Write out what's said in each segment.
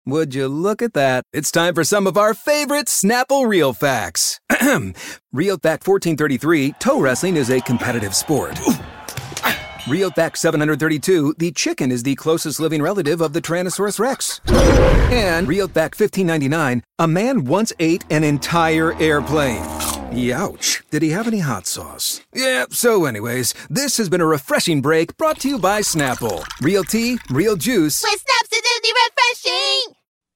Would you look at that? It's time for some of our favorite Snapple Real Facts. Real Fact 1433, toe wrestling is a competitive sport. Real Fact 732, the chicken is the closest living relative of the Tyrannosaurus Rex. And Real Fact 1599, a man once ate an entire airplane. Youch. Did he have any hot sauce? Yeah, so anyways, this has been a refreshing break brought to you by Snapple. Real tea, real juice. With Snapsidity refreshing!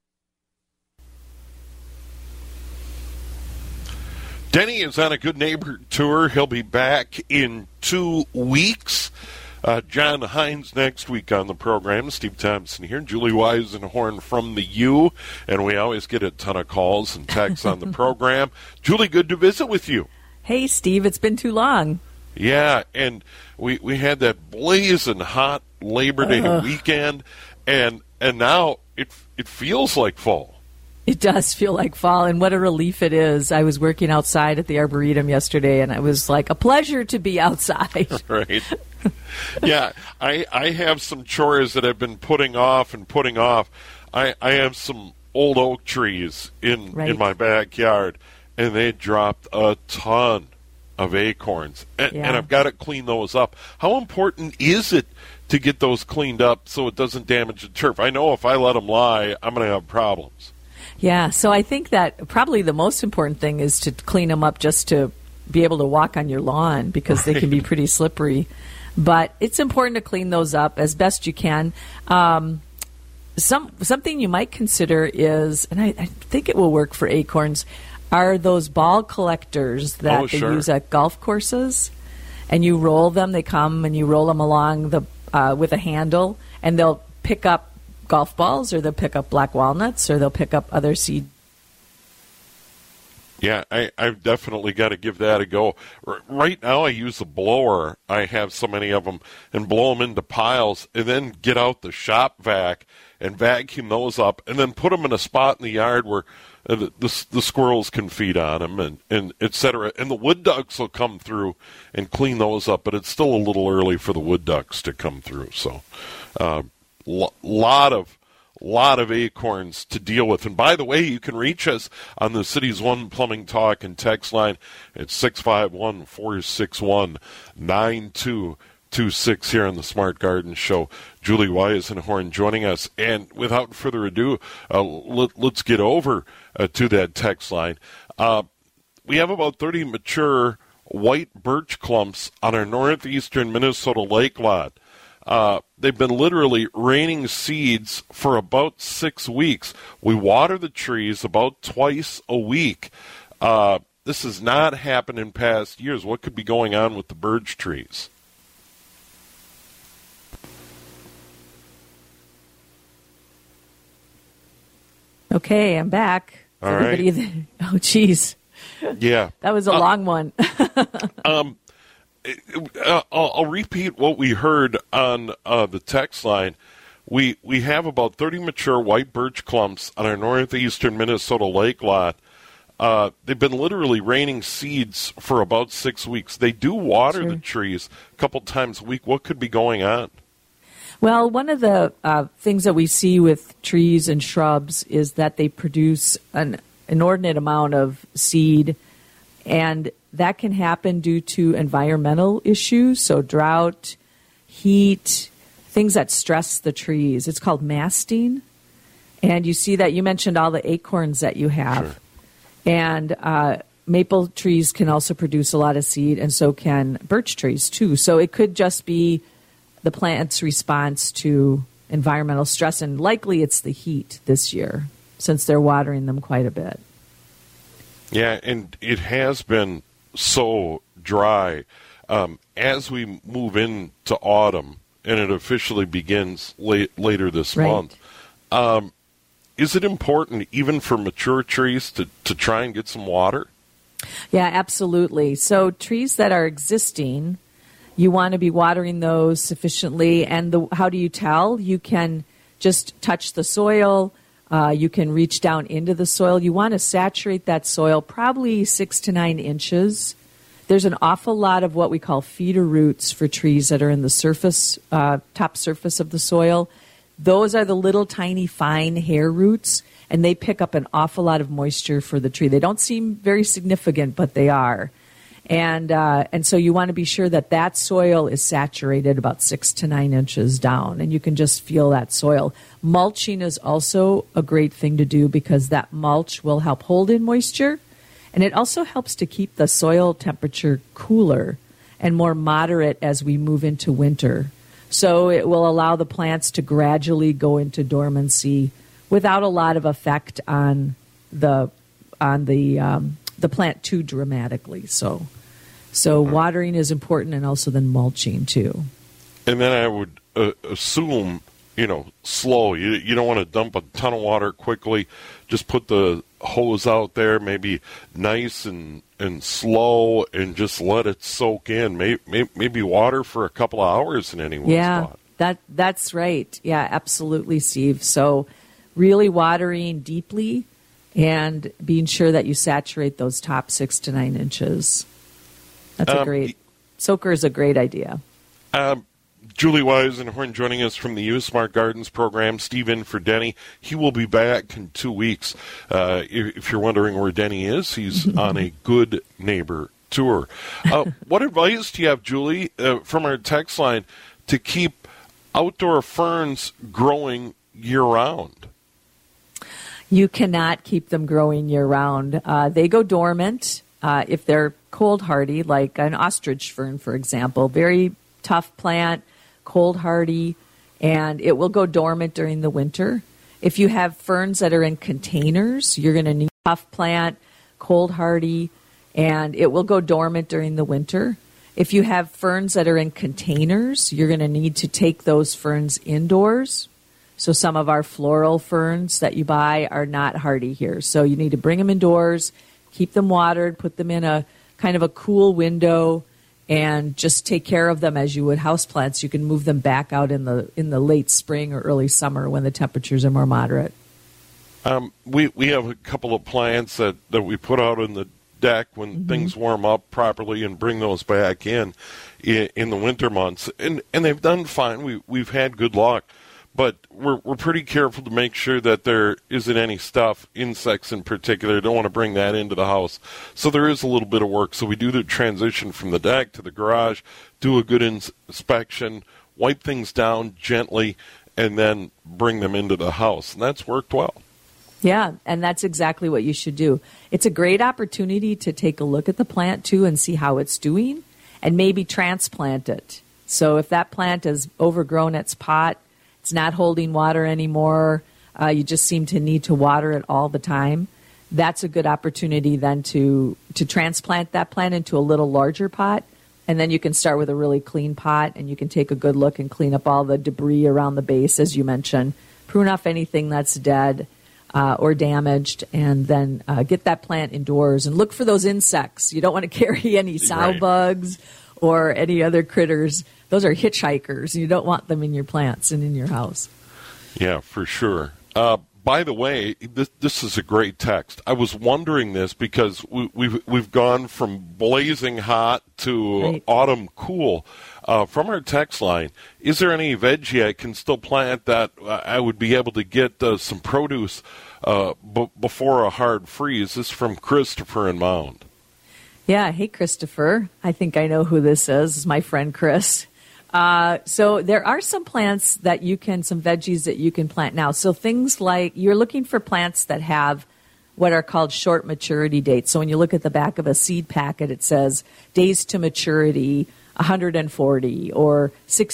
Denny is on a Good Neighbor tour. He'll be back in 2 weeks. John Hines next week on the program. Steve Thompson here. Julie Weisenhorn from the U. And we always get a ton of calls and texts on the program. Julie, good to visit with you. Hey, Steve. It's been too long. Yeah, and we had that blazing hot Labor Day weekend, and now it feels like fall. It does feel like fall, and what a relief it is. I was working outside at the Arboretum yesterday, and it was like a pleasure to be outside. Right. Yeah, I have some chores that I've been putting off. I have some old oak trees in my backyard, and they dropped a ton of acorns, and I've got to clean those up. How important is it to get those cleaned up so it doesn't damage the turf? I know if I let them lie, I'm going to have problems. Yeah, so I think that probably the most important thing is to clean them up just to be able to walk on your lawn because they can be pretty slippery. But it's important to clean those up as best you can. Something you might consider is, and I think it will work for acorns, are those ball collectors that they use at golf courses. And you roll them. They come and you roll them along with a handle, and they'll pick up golf balls, or they'll pick up black walnuts, or they'll pick up other seeds. Yeah, I've definitely got to give that a go. Right now I use a blower. I have so many of them, and blow them into piles, and then get out the shop vac and vacuum those up, and then put them in a spot in the yard where the squirrels can feed on them, and et cetera. And the wood ducks will come through and clean those up, but it's still a little early for the wood ducks to come through. So lot of acorns to deal with. And by the way, you can reach us on the City's One Plumbing Talk and text line at 651-461-9226 here on the Smart Garden Show. Julie Weisenhorn joining us. And without further ado, let's get over to that text line. We have about 30 mature white birch clumps on our northeastern Minnesota lake lot. They've been literally raining seeds for about 6 weeks. We water the trees about twice a week. This has not happened in past years. What could be going on with the birch trees? Okay, I'm back. All right. Oh, geez. Yeah. That was a long one. I'll repeat what we heard on the text line. We have about 30 mature white birch clumps on our northeastern Minnesota lake lot. They've been literally raining seeds for about 6 weeks. They do water the trees a couple times a week. What could be going on? Well, one of the things that we see with trees and shrubs is that they produce an inordinate amount of seed, and that can happen due to environmental issues, so drought, heat, things that stress the trees. It's called masting. And you see that you mentioned all the acorns that you have. Sure. And maple trees can also produce a lot of seed, and so can birch trees too. So it could just be the plant's response to environmental stress, and likely it's the heat this year since they're watering them quite a bit. Yeah, and it has been so dry. As we move into autumn, and it officially begins later this month, is it important even for mature trees to try and get some water? Yeah, absolutely. So trees that are existing, you want to be watering those sufficiently. And how do you tell? You can just touch the soil. You can reach down into the soil. You want to saturate that soil probably 6 to 9 inches. There's an awful lot of what we call feeder roots for trees that are in the surface, top surface of the soil. those are the little tiny fine hair roots, and they pick up an awful lot of moisture for the tree. They don't seem very significant, but they are. And so you want to be sure that that soil is saturated about 6 to 9 inches down, and you can just feel that soil. Mulching is also a great thing to do because that mulch will help hold in moisture, and it also helps to keep the soil temperature cooler and more moderate as we move into winter. So it will allow the plants to gradually go into dormancy without a lot of effect on the plant too dramatically. So watering is important, and also then mulching too. And then I would assume, slow. You don't want to dump a ton of water quickly. Just put the hose out there, maybe nice and slow, and just let it soak in. Maybe water for a couple of hours in any one spot. That's right. Yeah, absolutely, Steve. So really watering deeply and being sure that you saturate those top 6 to 9 inches. That's soaker is a great idea. Julie Weisenhorn joining us from the U Smart Gardens program. Steve in for Denny. He will be back in 2 weeks. If you're wondering where Denny is, he's on a Good Neighbor tour. What advice do you have, Julie, from our text line to keep outdoor ferns growing year-round? You cannot keep them growing year-round. They go dormant if they're cold hardy, like an ostrich fern, for example. Very tough plant, cold hardy, and it will go dormant during the winter. If you have ferns that are in containers, you're going to need a tough plant, cold hardy, and it will go dormant during the winter. If you have ferns that are in containers, you're going to need to take those ferns indoors. So some of our floral ferns that you buy are not hardy here. So you need to bring them indoors, keep them watered, put them in a kind of a cool window, and just take care of them as you would houseplants. You can move them back out in the late spring or early summer when the temperatures are more moderate. We have a couple of plants that we put out in the deck when things warm up properly and bring those back in the winter months, and they've done fine. We've had good luck. But we're pretty careful to make sure that there isn't any stuff, insects in particular. Don't want to bring that into the house. So there is a little bit of work. So we do the transition from the deck to the garage, do a good inspection, wipe things down gently, and then bring them into the house. And that's worked well. Yeah, and that's exactly what you should do. It's a great opportunity to take a look at the plant, too, and see how it's doing, and maybe transplant it. So if that plant has overgrown its pot, it's not holding water anymore, you just seem to need to water it all the time, that's a good opportunity then to transplant that plant into a little larger pot. And then you can start with a really clean pot, and you can take a good look and clean up all the debris around the base, as you mentioned. Prune off anything that's dead or damaged, and then get that plant indoors. And look for those insects. You don't want to carry any sow bugs or any other critters. Those are hitchhikers. You don't want them in your plants and in your house. Yeah, for sure. By the way, this is a great text. I was wondering this because we've gone from blazing hot to autumn cool. From our text line, is there any veggie I can still plant that I would be able to get some produce before a hard freeze? This is from Christopher in Mound. Yeah, hey, Christopher. I think I know who this is. This is my friend Chris. So there are some plants that some veggies that you can plant now. So things like, you're looking for plants that have what are called short maturity dates. So when you look at the back of a seed packet, it says days to maturity 140 or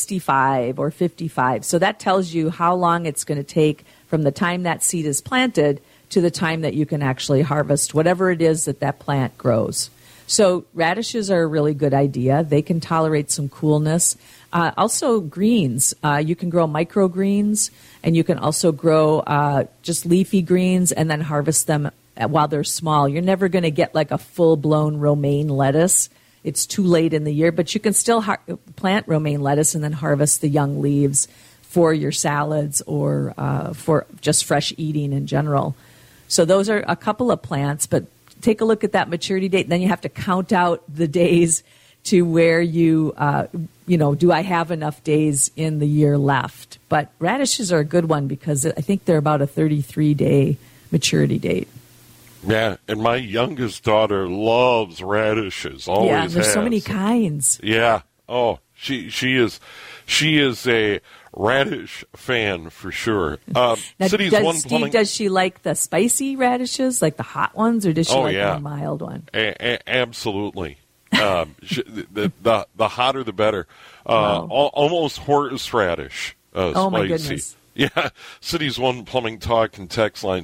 65 or 55. So that tells you how long it's going to take from the time that seed is planted to the time that you can actually harvest whatever it is that plant grows. So radishes are a really good idea. They can tolerate some coolness. Also greens. You can grow microgreens, and you can also grow just leafy greens and then harvest them while they're small. You're never going to get like a full-blown romaine lettuce. It's too late in the year, but you can still plant romaine lettuce and then harvest the young leaves for your salads or for just fresh eating in general. So those are a couple of plants, but take a look at that maturity date. Then you have to count out the days to where you, do I have enough days in the year left? But radishes are a good one because I think they're about a 33-day maturity date. Yeah, and my youngest daughter loves radishes. Always yeah, there's has. So many kinds. Yeah. Oh, she is a radish fan for sure. Now, Steve, does she like the spicy radishes, like the hot ones, or does she like the mild one? Absolutely. The hotter the better. Wow. Almost horseradish. Oh my spicy. goodness. Yeah, Cities 1 Plumbing Talk and text line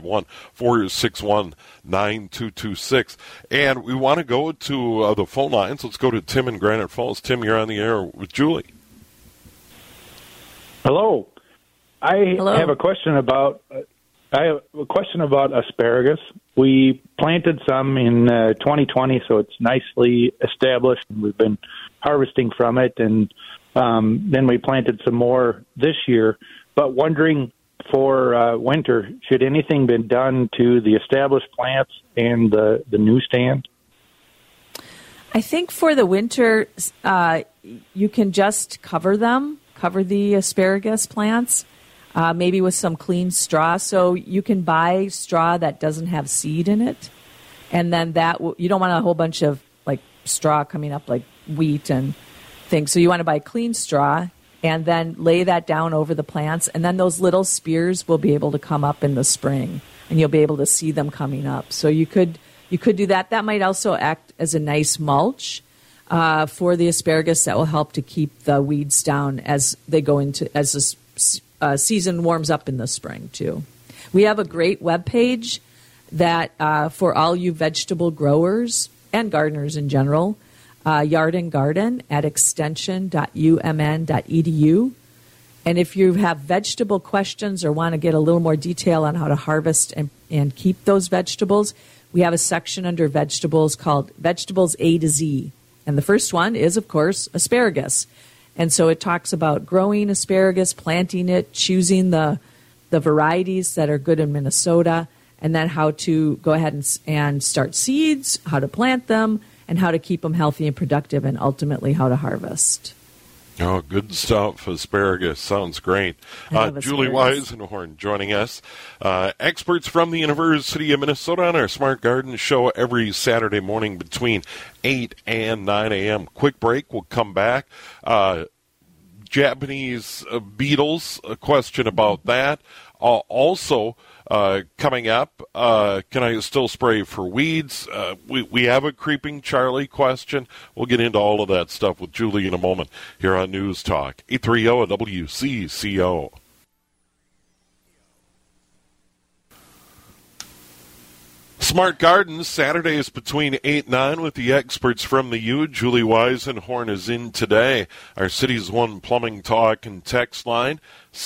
651-461-9226. And we want to go to the phone lines. Let's go to Tim in Granite Falls. Tim, you're on the air with Julie. Hello. Hello. I have a question about asparagus. We planted some in 2020, so it's nicely established. We've been harvesting from it, and then we planted some more this year. But wondering for winter, should anything been done to the established plants and the new stand? I think for the winter, you can just cover the asparagus plants, maybe with some clean straw. So you can buy straw that doesn't have seed in it, and then you don't want a whole bunch of like straw coming up like wheat and things. So you want to buy clean straw and then lay that down over the plants, and then those little spears will be able to come up in the spring, and you'll be able to see them coming up. So you could do that. That might also act as a nice mulch for the asparagus that will help to keep the weeds down as they go into as the season warms up in the spring too. We have a great webpage that for all you vegetable growers and gardeners in general. Yard and Garden at extension.umn.edu. And if you have vegetable questions or want to get a little more detail on how to harvest and keep those vegetables, we have a section under vegetables called Vegetables A to Z. And the first one is, of course, asparagus. And so it talks about growing asparagus, planting it, choosing the varieties that are good in Minnesota, and then how to go ahead and start seeds, how to plant them, and how to keep them healthy and productive, and ultimately how to harvest. Oh, good stuff. Asparagus sounds great. Julie Weisenhorn joining us. Experts from the University of Minnesota on our Smart Garden Show every Saturday morning between 8 and 9 a.m. Quick break. We'll come back. Japanese beetles, a question about that. Also, coming up, can I still spray for weeds? We have a creeping Charlie question. We'll get into all of that stuff with Julie in a moment here on News Talk 830 WCCO. Smart Gardens, Saturdays between 8 and 9 with the experts from the U. Julie Weisenhorn is in today. Our Cities 1 Plumbing Talk and text line,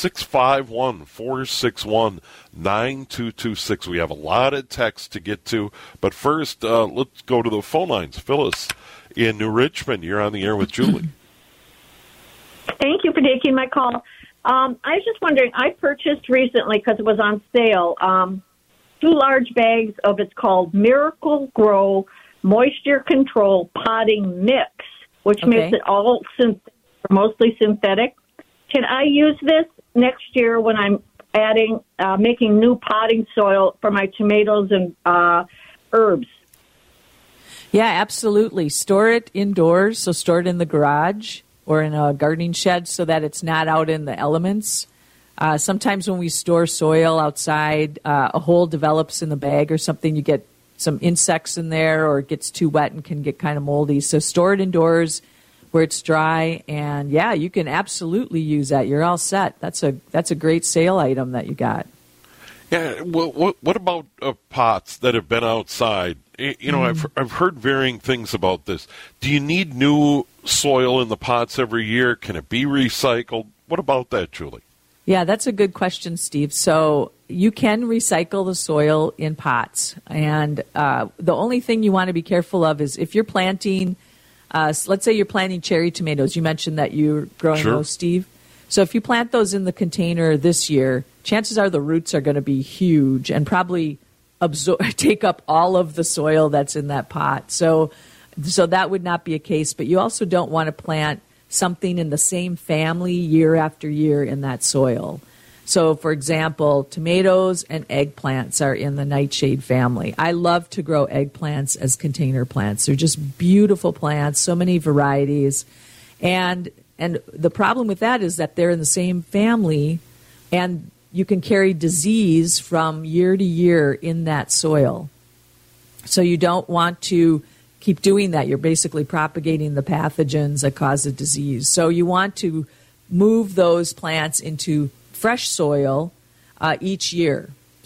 651-461-9226. We have a lot of texts to get to, but first, let's go to the phone lines. Phyllis in New Richmond, you're on the air with Julie. Thank you for taking my call. I was just wondering, I purchased recently, because it was on sale, 2 large bags of it's called Miracle Grow Moisture Control Potting Mix, which makes it all mostly synthetic. Can I use this next year when I'm making new potting soil for my tomatoes and herbs? Yeah, absolutely. Store it indoors, so store it in the garage or in a gardening shed so that it's not out in the elements. Sometimes when we store soil outside, a hole develops in the bag or something. You get some insects in there, or it gets too wet and can get kind of moldy. So store it indoors where it's dry, and yeah, you can absolutely use that. You're all set. That's a great sale item that you got. Yeah. What about pots that have been outside? You know, I've heard varying things about this. Do you need new soil in the pots every year? Can it be recycled? What about that, Julie? Yeah, that's a good question, Steve. So you can recycle the soil in pots. And the only thing you want to be careful of is if you're planting, let's say you're planting cherry tomatoes. You mentioned that you're growing those, Steve. So if you plant those in the container this year, chances are the roots are going to be huge and probably take up all of the soil that's in that pot. So So that would not be a case, but you also don't want to plant something in the same family year after year in that soil. So, for example, tomatoes and eggplants are in the nightshade family. I love to grow eggplants as container plants. They're just beautiful plants, so many varieties. And the problem with that is that they're in the same family, and you can carry disease from year to year in that soil. So you don't want to keep doing that. You're basically propagating the pathogens that cause the disease. So you want to move those plants into fresh soil each year.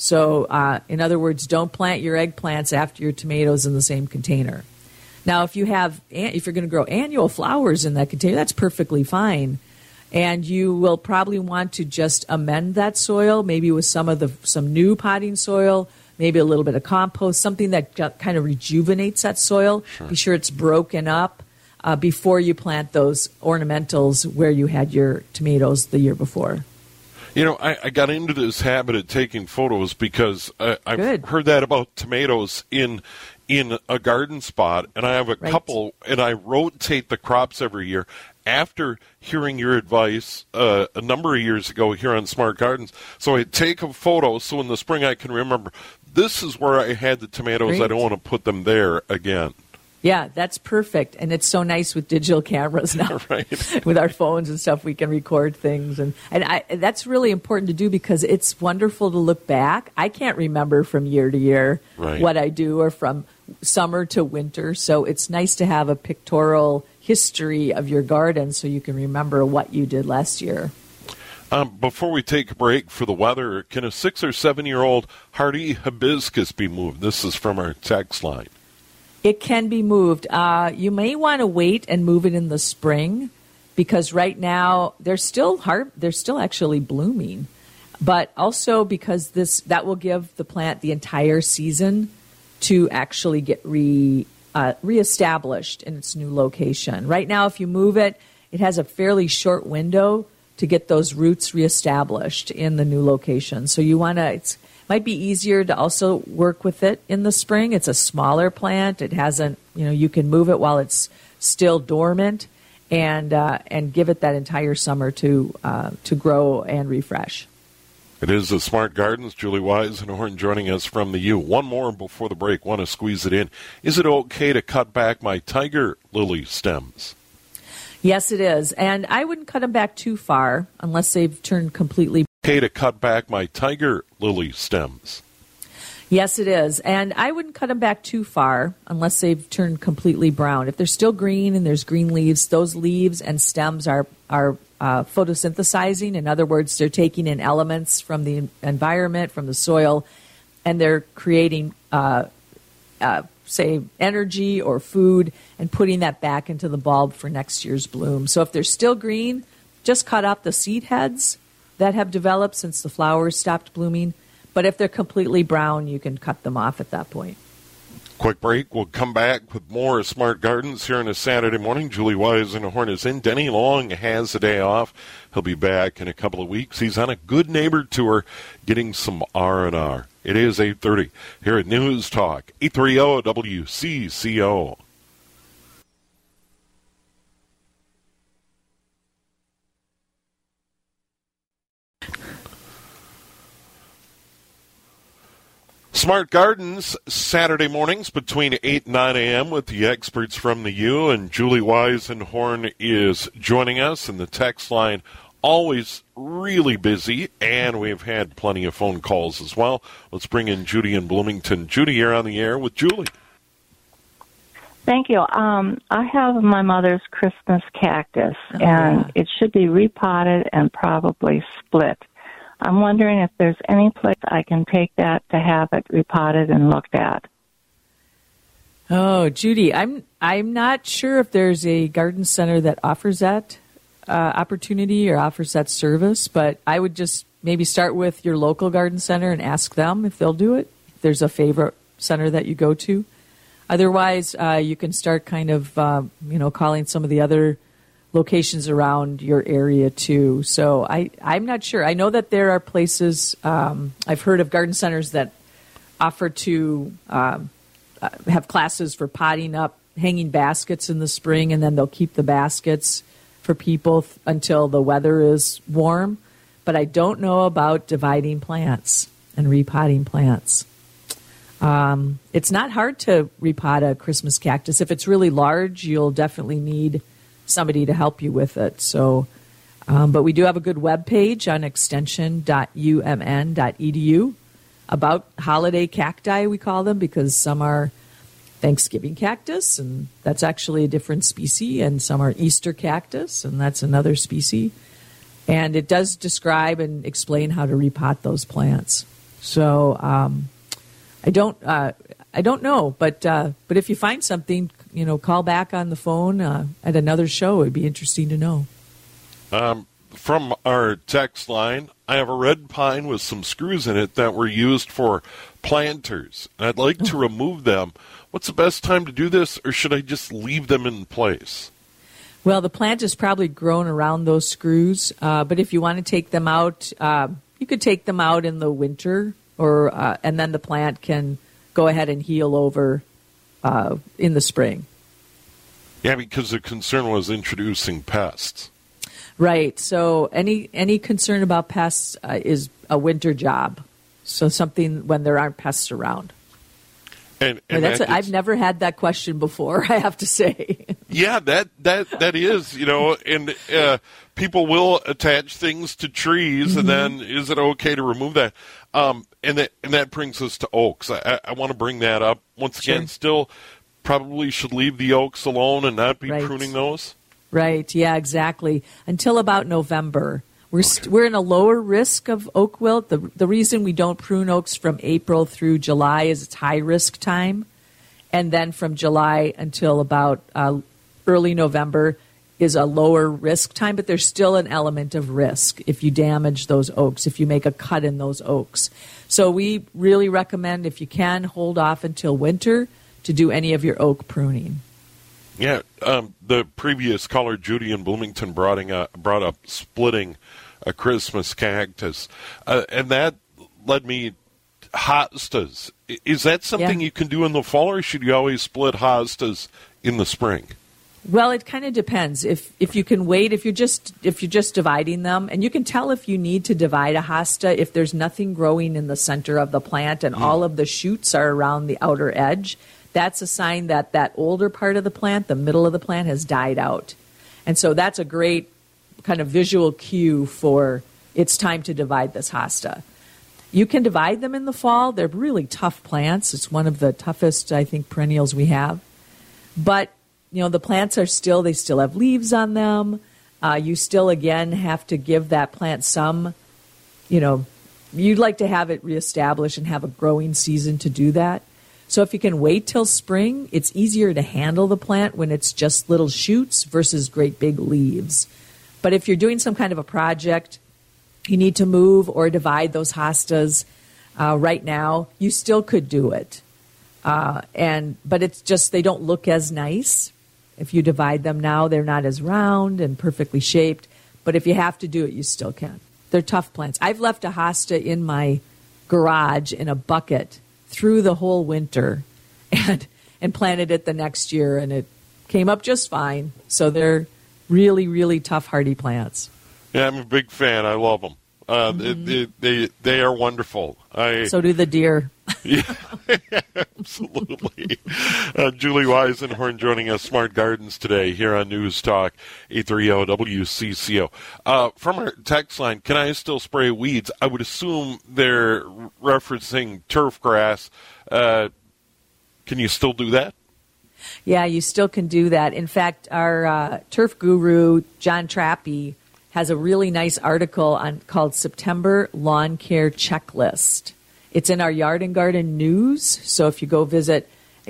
So in other words, don't plant your eggplants after your tomatoes in the same container. Now, if you're going to grow annual flowers in that container, that's perfectly fine. And you will probably want to just amend that soil, maybe with some new potting soil, maybe a little bit of compost, something that kind of rejuvenates that soil. Sure. Be sure it's broken up before you plant those ornamentals where you had your tomatoes the year before. You know, I got into this habit of taking photos because I've heard that about tomatoes in a garden spot, and I have a couple, and I rotate the crops every year. After hearing your advice a number of years ago here on Smart Gardens, so I take a photo so in the spring I can remember, this is where I had the tomatoes. Great. I don't want to put them there again. Yeah, that's perfect. And it's so nice with digital cameras now. Right. With our phones and stuff, we can record things. And that's really important to do because it's wonderful to look back. I can't remember from year to year what I do or from summer to winter. So it's nice to have a pictorial history of your garden so you can remember what you did last year. Before we take a break for the weather, can a 6 or 7 year old hardy hibiscus be moved? This is from our text line. It can be moved. You may want to wait and move it in the spring because right now they're still actually blooming. But also because that will give the plant the entire season to actually get reestablished in its new location. Right now, if you move it, it has a fairly short window to get those roots reestablished in the new location. So you want to. Might be easier to also work with it in the spring. It's a smaller plant. It hasn't, you can move it while it's still dormant, and give it that entire summer to grow and refresh. It is the Smart Gardens. Julie Weisenhorn joining us from the U. One more before the break. Want to squeeze it in. Is it okay to cut back my tiger lily stems? Yes, it is, and I wouldn't cut them back too far unless they've turned completely. Okay to cut back my tiger lily stems? Yes, it is. And I wouldn't cut them back too far unless they've turned completely brown. If they're still green and there's green leaves, those leaves and stems are photosynthesizing. In other words, they're taking in elements from the environment, from the soil, and they're creating, say, energy or food and putting that back into the bulb for next year's bloom. So if they're still green, just cut off the seed heads that have developed since the flowers stopped blooming. But if they're completely brown, you can cut them off at that point. Quick break. We'll come back with more Smart Gardens here on a Saturday morning. Julie Weisenhorn is in. Denny Long has a day off. He'll be back in a couple of weeks. He's on a Good Neighbor tour getting some R&R. It is 8:30 here at News Talk, 830 WCCO. Smart Gardens, Saturday mornings between 8 and 9 a.m. with the experts from the U, and Julie Weisenhorn is joining us, and the text line always really busy, and we've had plenty of phone calls as well. Let's bring in Judy in Bloomington. Judy, you're on the air with Julie. Thank you. I have my mother's Christmas cactus, and it should be repotted and probably split. I'm wondering if there's any place I can take that to have it repotted and looked at. Oh, Judy, I'm not sure if there's a garden center that offers that opportunity or offers that service, but I would just maybe start with your local garden center and ask them if they'll do it. If there's a favorite center that you go to. Otherwise, you can start kind of calling some of the other locations around your area too. So I'm not sure. I know that there are places, I've heard of garden centers that offer to have classes for potting up hanging baskets in the spring, and then they'll keep the baskets for people until the weather is warm. But I don't know about dividing plants and repotting plants. It's not hard to repot a Christmas cactus. If it's really large, you'll definitely need somebody to help you with it. So, but we do have a good web page on extension.umn.edu about holiday cacti, we call them, because some are Thanksgiving cactus, and that's actually a different species, and some are Easter cactus, and that's another species. And it does describe and explain how to repot those plants. So I don't know, but if you find something, call back on the phone at another show. It'd be interesting to know. From our text line, I have a red pine with some screws in it that were used for planters. I'd like to remove them. What's the best time to do this, or should I just leave them in place? Well, the plant is probably grown around those screws, but if you want to take them out, you could take them out in the winter, and then the plant can go ahead and heal over in the spring. Yeah, because the concern was introducing pests. Right. So any concern about pests is a winter job. So something when there aren't pests around. And I've never had that question before, I have to say. Yeah, that is, and people will attach things to trees, and then is it okay to remove that? And that brings us to oaks. I want to bring that up once again. Still, probably should leave the oaks alone and not be pruning those. Right. Yeah. Exactly. Until about November. We're in a lower risk of oak wilt. The reason we don't prune oaks from April through July is it's high risk time. And then from July until about early November is a lower risk time, but there's still an element of risk if you damage those oaks, if you make a cut in those oaks. So we really recommend, if you can, hold off until winter to do any of your oak pruning. Yeah, the previous caller, Judy in Bloomington, brought up splitting a Christmas cactus, and that led me hostas. Is that something you can do in the fall, or should you always split hostas in the spring? Well, it kind of depends. If you can wait, if you're just dividing them, and you can tell if you need to divide a hosta if there's nothing growing in the center of the plant and all of the shoots are around the outer edge. That's a sign that that older part of the plant, the middle of the plant, has died out. And so that's a great kind of visual cue for it's time to divide this hosta. You can divide them in the fall. They're really tough plants. It's one of the toughest, I think, perennials we have. But, the plants they still have leaves on them. You still, again, have to give that plant some, you'd like to have it reestablished and have a growing season to do that. So if you can wait till spring, it's easier to handle the plant when it's just little shoots versus great big leaves. But if you're doing some kind of a project, you need to move or divide those hostas right now, you still could do it. But it's just they don't look as nice. If you divide them now, they're not as round and perfectly shaped. But if you have to do it, you still can. They're tough plants. I've left a hosta in my garage in a bucket through the whole winter and planted it the next year, and it came up just fine. So they're really, really tough, hardy plants. Yeah, I'm a big fan. I love them. They are wonderful. So do the deer. Yeah, absolutely. Julie Weisenhorn joining us, Smart Gardens, today here on News Talk 830 WCCO. From our text line, can I still spray weeds? I would assume they're referencing turf grass. Can you still do that? Yeah, you still can do that. In fact, our turf guru, John Trappe, has a really nice article called September Lawn Care Checklist. It's in our Yard and Garden News. So if you go visit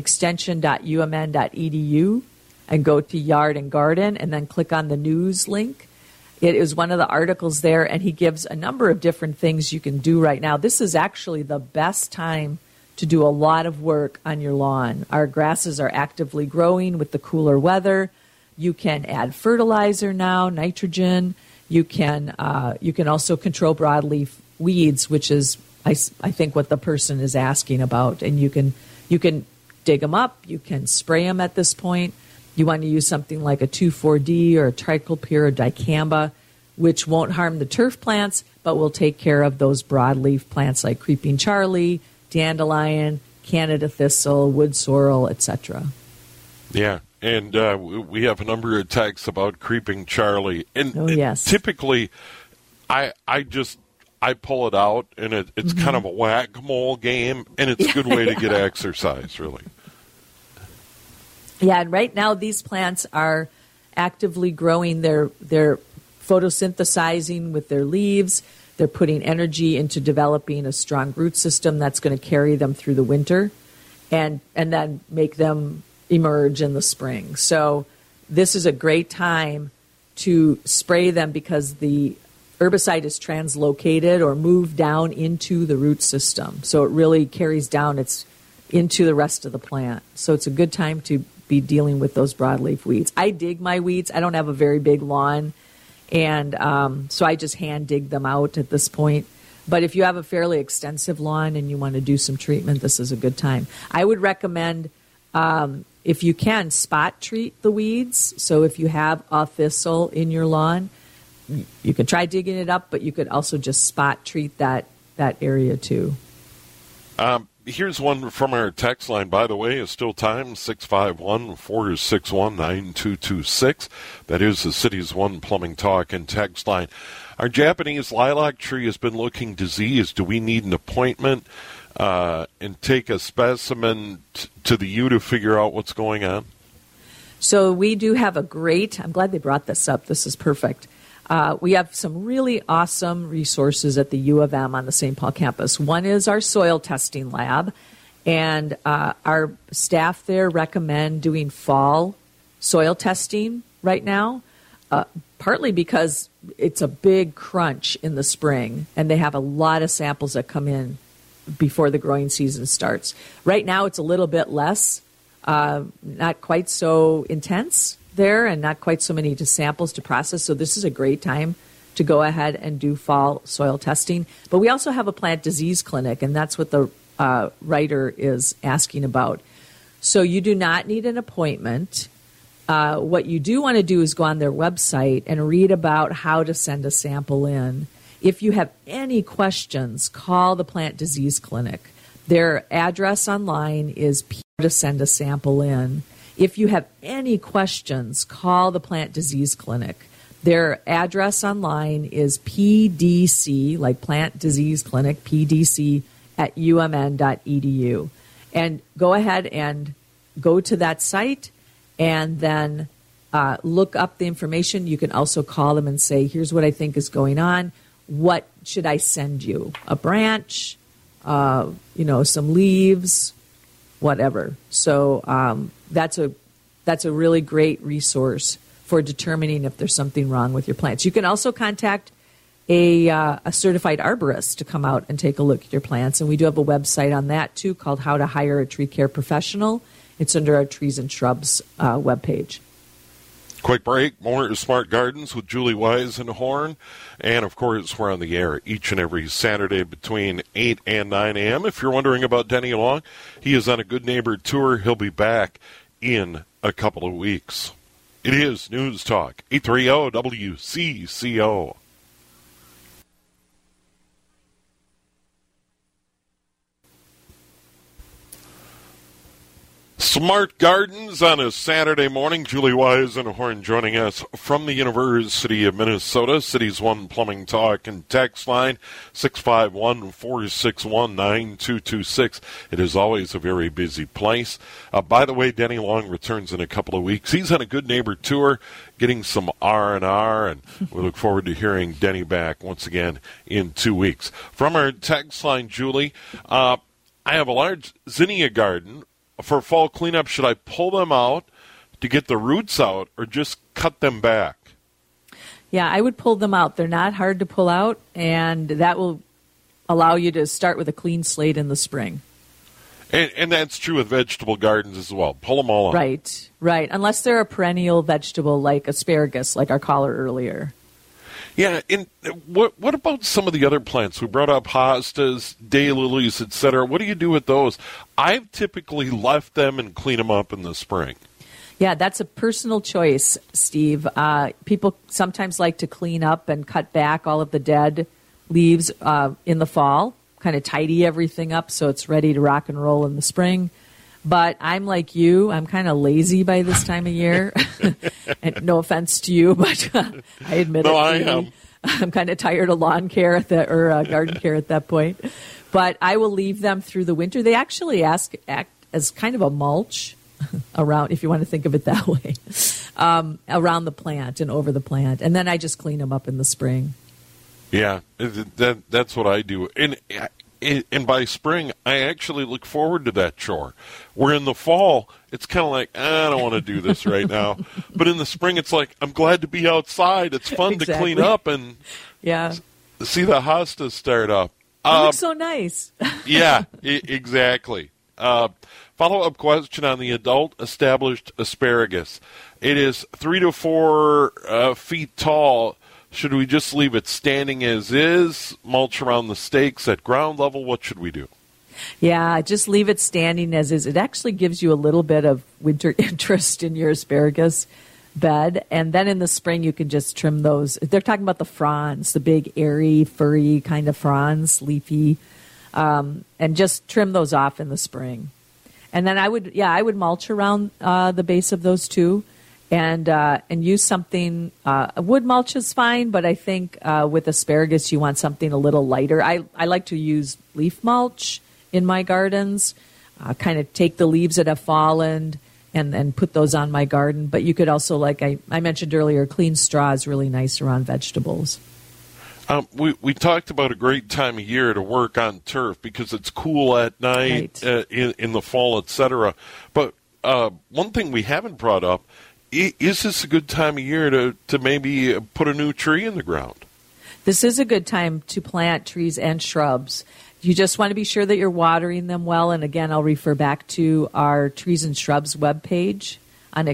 extension.umn.edu and go to Yard and Garden and then click on the news link, it is one of the articles there, and he gives a number of different things you can do right now. This is actually the best time to do a lot of work on your lawn. Our grasses are actively growing with the cooler weather. You can add fertilizer now, nitrogen. You can also control broadleaf weeds, which is I think what the person is asking about, and you can dig them up. You can spray them at this point. You want to use something like a 2,4-D or a trichopyr or dicamba, which won't harm the turf plants, but will take care of those broadleaf plants like creeping Charlie, dandelion, Canada thistle, wood sorrel, etc. Yeah, and we have a number of texts about creeping Charlie. And yes. Typically, I pull it out, and it's kind of a whack-a-mole game, and it's a good way to get exercise, really. Yeah, and right now these plants are actively growing. They're photosynthesizing with their leaves. They're putting energy into developing a strong root system that's going to carry them through the winter and then make them emerge in the spring. So this is a great time to spray them because the herbicide is translocated or moved down into the root system. So it really carries down into the rest of the plant. So it's a good time to be dealing with those broadleaf weeds. I dig my weeds. I don't have a very big lawn, and so I just hand dig them out at this point. But if you have a fairly extensive lawn and you want to do some treatment, this is a good time. I would recommend, if you can, spot treat the weeds. So if you have a thistle in your lawn, you can try digging it up, but you could also just spot treat that area too. Here's one from our text line, by the way. It's still time, 651-461-9226. That is the City's One Plumbing Talk and text line. Our Japanese lilac tree has been looking diseased. Do we need an appointment and take a specimen to the U to figure out what's going on? So we do have I'm glad they brought this up. This is perfect. We have some really awesome resources at the U of M on the St. Paul campus. One is our soil testing lab, and our staff there recommend doing fall soil testing right now, partly because it's a big crunch in the spring, and they have a lot of samples that come in before the growing season starts. Right now it's a little bit less, not quite so intense there and not quite so many samples to process. So this is a great time to go ahead and do fall soil testing. But we also have a plant disease clinic, and that's what the writer is asking about. So you do not need an appointment. What you do want to do is go on their website and read about how to send a sample in. If you have any questions, call the plant disease clinic. Their address online is to send a sample in. If you have any questions, call the Plant Disease Clinic. Their address online is PDC, like Plant Disease Clinic, PDC at umn.edu. And go ahead and go to that site and then look up the information. You can also call them and say, here's what I think is going on. What should I send you? A branch, some leaves, whatever. So that's a really great resource for determining if there's something wrong with your plants. You can also contact a certified arborist to come out and take a look at your plants, and we do have a website on that too called How to Hire a Tree Care Professional. It's under our Trees and Shrubs webpage. Quick break, more Smart Gardens with Julie Weisenhorn. And, of course, we're on the air each and every Saturday between 8 and 9 a.m. If you're wondering about Denny Long, he is on a Good Neighbor tour. He'll be back in a couple of weeks. It is News Talk, 830 WCCO. Smart Gardens on a Saturday morning. Julie Weisenhorn joining us from the University of Minnesota. City's One Plumbing Talk and text line 651-461-9226. It is always a very busy place. By the way, Denny Long returns in a couple of weeks. He's on a Good Neighbor tour, getting some R&R, and we look forward to hearing Denny back once again in 2 weeks. From our text line, Julie, I have a large zinnia garden. For fall cleanup, should I pull them out to get the roots out or just cut them back? Yeah, I would pull them out. They're not hard to pull out, and that will allow you to start with a clean slate in the spring. And that's true with vegetable gardens as well. Pull them all out. Right. Unless they're a perennial vegetable like asparagus, like our caller earlier. Yeah, and what about some of the other plants? We brought up hostas, daylilies, etc. What do you do with those? I've typically left them and clean them up in the spring. Yeah, that's a personal choice, Steve. People sometimes like to clean up and cut back all of the dead leaves in the fall, kind of tidy everything up so it's ready to rock and roll in the spring. But I'm like you. I'm kind of lazy by this time of year. And no offense to you, but I admit no, it. I am. I'm kind of tired of lawn care or garden care at that point. But I will leave them through the winter. They actually act as kind of a mulch around, if you want to think of it that way, around the plant and over the plant. And then I just clean them up in the spring. Yeah, that's what I do. And by spring, I actually look forward to that chore. Where in the fall, it's kind of like, I don't want to do this right now. But in the spring, it's like, I'm glad to be outside. It's fun to clean up and see the hostas start up. It looks so nice. Yeah, exactly. Follow-up question on the adult established asparagus. It is 3 to 4 feet tall. Should we just leave it standing as is, mulch around the stakes at ground level? What should we do? Yeah, just leave it standing as is. It actually gives you a little bit of winter interest in your asparagus bed. And then in the spring, you can just trim those. They're talking about the fronds, the big, airy, furry kind of fronds, leafy, and just trim those off in the spring. And then I would mulch around the base of those too. And use something. Wood mulch is fine, but I think with asparagus you want something a little lighter. I like to use leaf mulch in my gardens. Kind of take the leaves that have fallen and put those on my garden. But you could also, like I mentioned earlier, clean straw is really nice around vegetables. We talked about a great time of year to work on turf because it's cool at night, right, in the fall, etc. But one thing we haven't brought up. Is this a good time of year to maybe put a new tree in the ground? This is a good time to plant trees and shrubs. You just want to be sure that you're watering them well. And again, I'll refer back to our Trees and Shrubs webpage on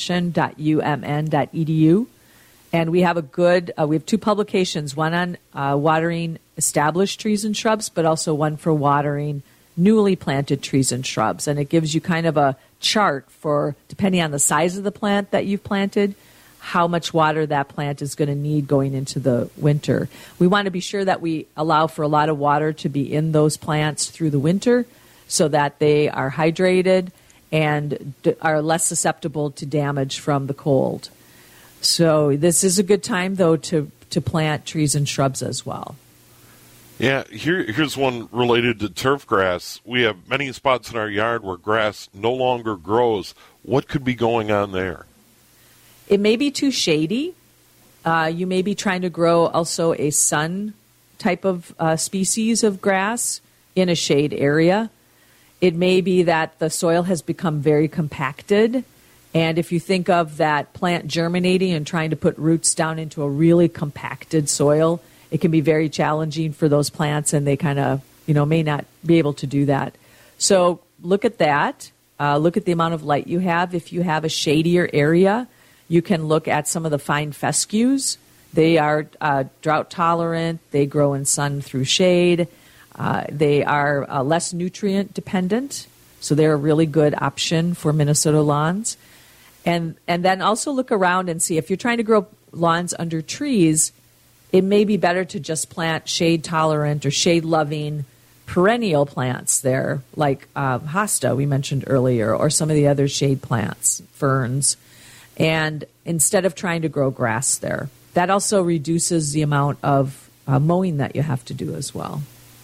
extension.umn.edu. And we have we have 2 publications, one on watering established trees and shrubs, but also one for watering newly planted trees and shrubs. And it gives you kind of a chart for, depending on the size of the plant that you've planted, how much water that plant is going to need going into the winter. We want to be sure that we allow for a lot of water to be in those plants through the winter so that they are hydrated and are less susceptible to damage from the cold. So this is a good time, though, to plant trees and shrubs as well. Yeah, here's one related to turf grass. We have many spots in our yard where grass no longer grows. What could be going on there? It may be too shady. You may be trying to grow also a sun type of species of grass in a shade area. It may be that the soil has become very compacted. And if you think of that plant germinating and trying to put roots down into a really compacted soil, it can be very challenging for those plants, and they kind of, may not be able to do that. So look at that. Look at the amount of light you have. If you have a shadier area, you can look at some of the fine fescues. They are drought tolerant. They grow in sun through shade. They are less nutrient dependent, so they're a really good option for Minnesota lawns. And then also look around and see if you're trying to grow lawns under trees, it may be better to just plant shade-tolerant or shade-loving perennial plants there, like hosta we mentioned earlier, or some of the other shade plants, ferns, and instead of trying to grow grass there. That also reduces the amount of mowing that you have to do as well.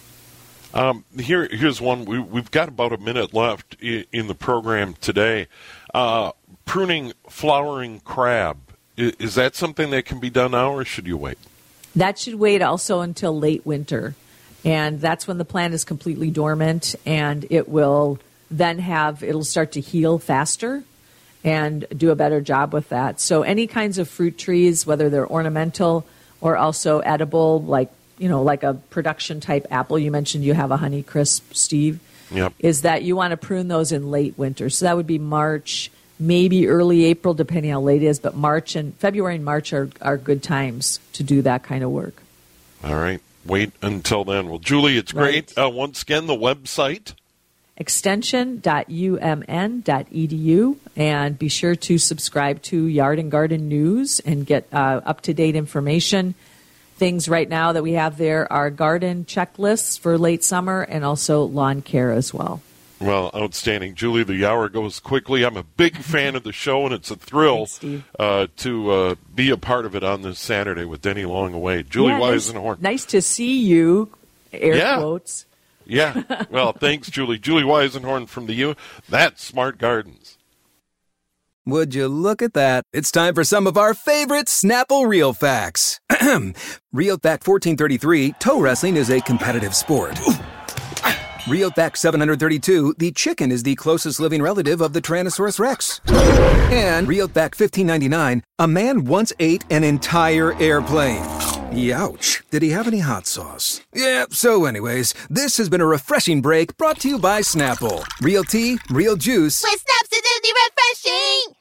Here's one. We've got about a minute left in the program today. Pruning flowering crab. Is that something that can be done now, or should you wait? That should wait also until late winter. And that's when the plant is completely dormant, and it will then it'll start to heal faster and do a better job with that. So any kinds of fruit trees, whether they're ornamental or also edible, like a production type apple. You mentioned you have a Honeycrisp, Steve. Yep. Is that you want to prune those in late winter. So that would be March, maybe early April, depending how late it is. But February and March are good times to do that kind of work. All right. Wait until then. Well, Julie, it's great. Right. Once again, the website. extension.umn.edu, and be sure to subscribe to Yard and Garden News and get up-to-date information. Things right now that we have there are garden checklists for late summer and also lawn care as well. Well, outstanding. Julie, the hour goes quickly. I'm a big fan of the show, and it's a thrill to be a part of it on this Saturday with Denny Long away. Julie Weisenhorn. Nice to see you, air quotes. Yeah. Well, thanks, Julie. Julie Weisenhorn from the U. That's Smart Gardens. Would you look at that? It's time for some of our favorite Snapple Real Facts. Real Fact 1433, toe wrestling is a competitive sport. Real Fact 732, the chicken is the closest living relative of the Tyrannosaurus Rex. And Real Fact 1599, a man once ate an entire airplane. Youch. Did he have any hot sauce? Yeah, so anyways, this has been a refreshing break brought to you by Snapple. Real tea, real juice. With Snap's acidity refreshing.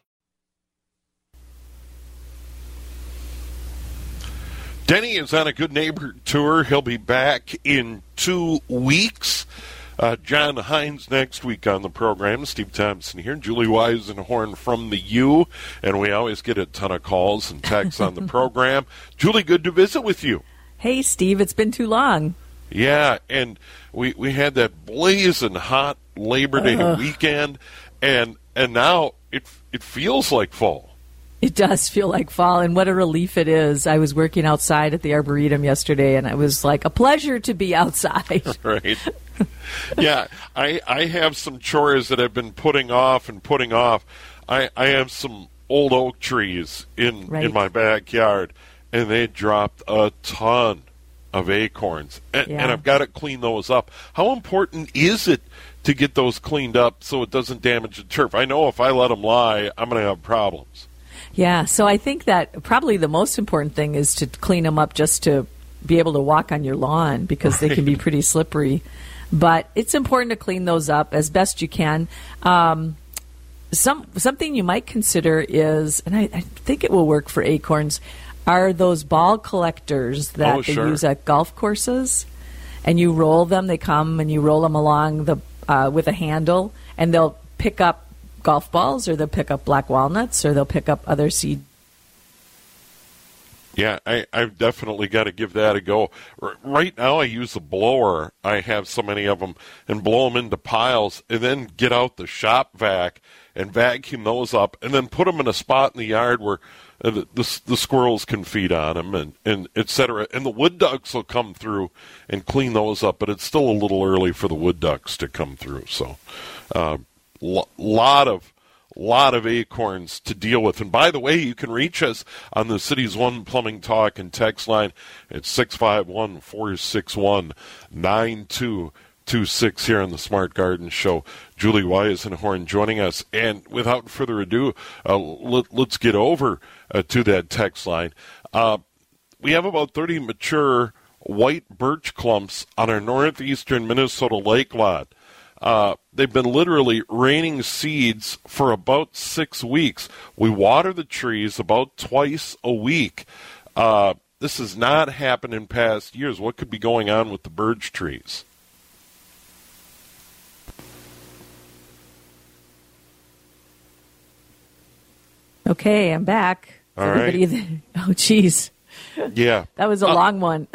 Denny is on a Good Neighbor tour. He'll be back in 2 weeks. John Hines next week on the program. Steve Thompson here. Julie Weisenhorn from the U. And we always get a ton of calls and texts on the program. Julie, good to visit with you. Hey, Steve. It's been too long. Yeah, and we had that blazing hot Labor Day weekend, and now it feels like fall. It does feel like fall, and what a relief it is. I was working outside at the Arboretum yesterday, and it was like a pleasure to be outside. Right. Yeah, I have some chores that I've been putting off. I have some old oak trees in my backyard, and they dropped a ton of acorns, and I've got to clean those up. How important is it to get those cleaned up so it doesn't damage the turf? I know if I let them lie, I'm going to have problems. Yeah, so I think that probably the most important thing is to clean them up just to be able to walk on your lawn, because they can be pretty slippery. But it's important to clean those up as best you can. Something you might consider is, and I think it will work for acorns, are those ball collectors that they use at golf courses. And you roll them. They come and you roll them along with a handle, and they'll pick up golf balls, or they'll pick up black walnuts, or they'll pick up other seed. Yeah, I've definitely got to give that a go. Right now I use a blower. I have so many of them, and blow them into piles, and then get out the shop vac and vacuum those up, and then put them in a spot in the yard where the squirrels can feed on them, and et cetera. And the wood ducks will come through and clean those up, but it's still a little early for the wood ducks to come through. So lot of acorns to deal with. And by the way, you can reach us on the City's One Plumbing Talk and text line at 651-461-9226 here on the Smart Garden Show. Julie Weisenhorn joining us. And without further ado, let's get over to that text line. We have about 30 mature white birch clumps on our northeastern Minnesota lake lot. They've been literally raining seeds for about 6 weeks. We water the trees about twice a week. This has not happened in past years. What could be going on with the birch trees? Okay, I'm back. All right. Oh, geez. Yeah. That was a long one.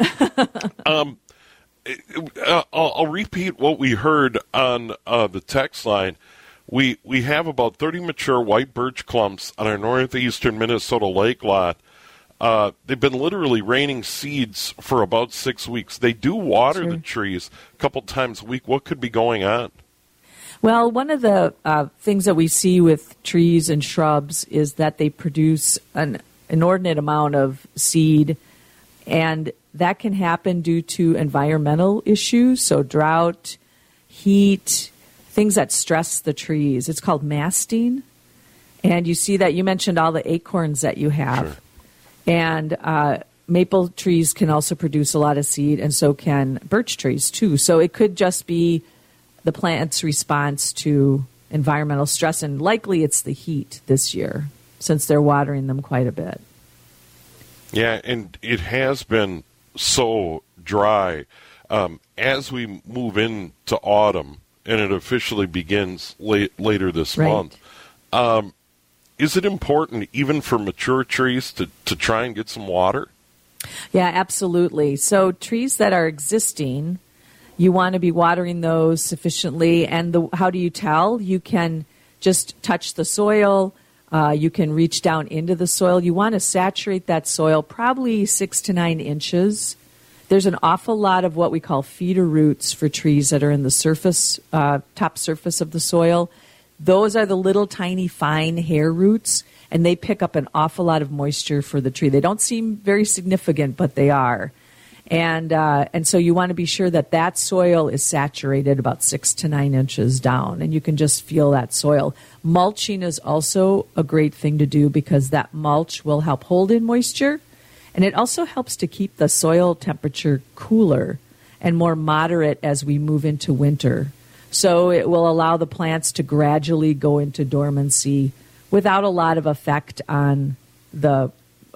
I'll repeat what we heard on the text line. We have about 30 mature white birch clumps on our northeastern Minnesota lake lot. They've been literally raining seeds for about 6 weeks. They do water the trees a couple times a week. What could be going on? Well, one of the things that we see with trees and shrubs is that they produce an inordinate amount of seed, and that can happen due to environmental issues, so drought, heat, things that stress the trees. It's called masting. And you see that you mentioned all the acorns that you have. Sure. And maple trees can also produce a lot of seed, and so can birch trees too. So it could just be the plant's response to environmental stress, and likely it's the heat this year since they're watering them quite a bit. Yeah, and it has been so dry. As we move into autumn, and it officially begins later this month, is it important, even for mature trees, to try and get some water? Yeah, absolutely. So trees that are existing, you want to be watering those sufficiently. And how do you tell? You can just touch the soil. You can reach down into the soil. You want to saturate that soil probably 6 to 9 inches. There's an awful lot of what we call feeder roots for trees that are in the surface, top surface of the soil. Those are the little tiny fine hair roots, and they pick up an awful lot of moisture for the tree. They don't seem very significant, but they are. And so you want to be sure that soil is saturated about 6 to 9 inches down, and you can just feel that soil. Mulching is also a great thing to do because that mulch will help hold in moisture, and it also helps to keep the soil temperature cooler and more moderate as we move into winter. So it will allow the plants to gradually go into dormancy without a lot of effect on the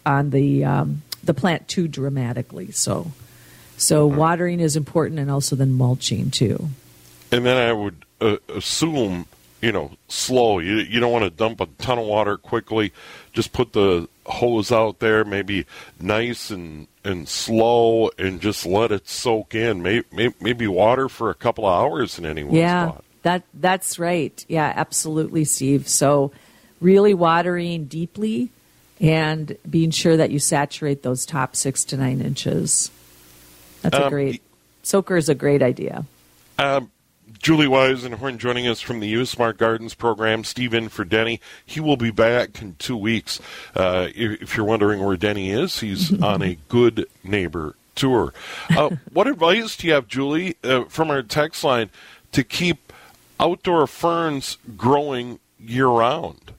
plant too dramatically. So watering is important, and also then mulching too. And then I would assume, slow. You don't want to dump a ton of water quickly. Just put the hose out there, maybe nice and slow, and just let it soak in. Maybe water for a couple of hours in any one spot. That's right. Yeah, absolutely, Steve. So really watering deeply and being sure that you saturate those top 6 to 9 inches. That's soaker is a great idea. Julie Weisenhorn joining us from the U-Smart Gardens program. Steve in for Denny. He will be back in 2 weeks. If you're wondering where Denny is, he's on a Good Neighbor tour. What advice do you have, Julie, from our text line to keep outdoor ferns growing year-round?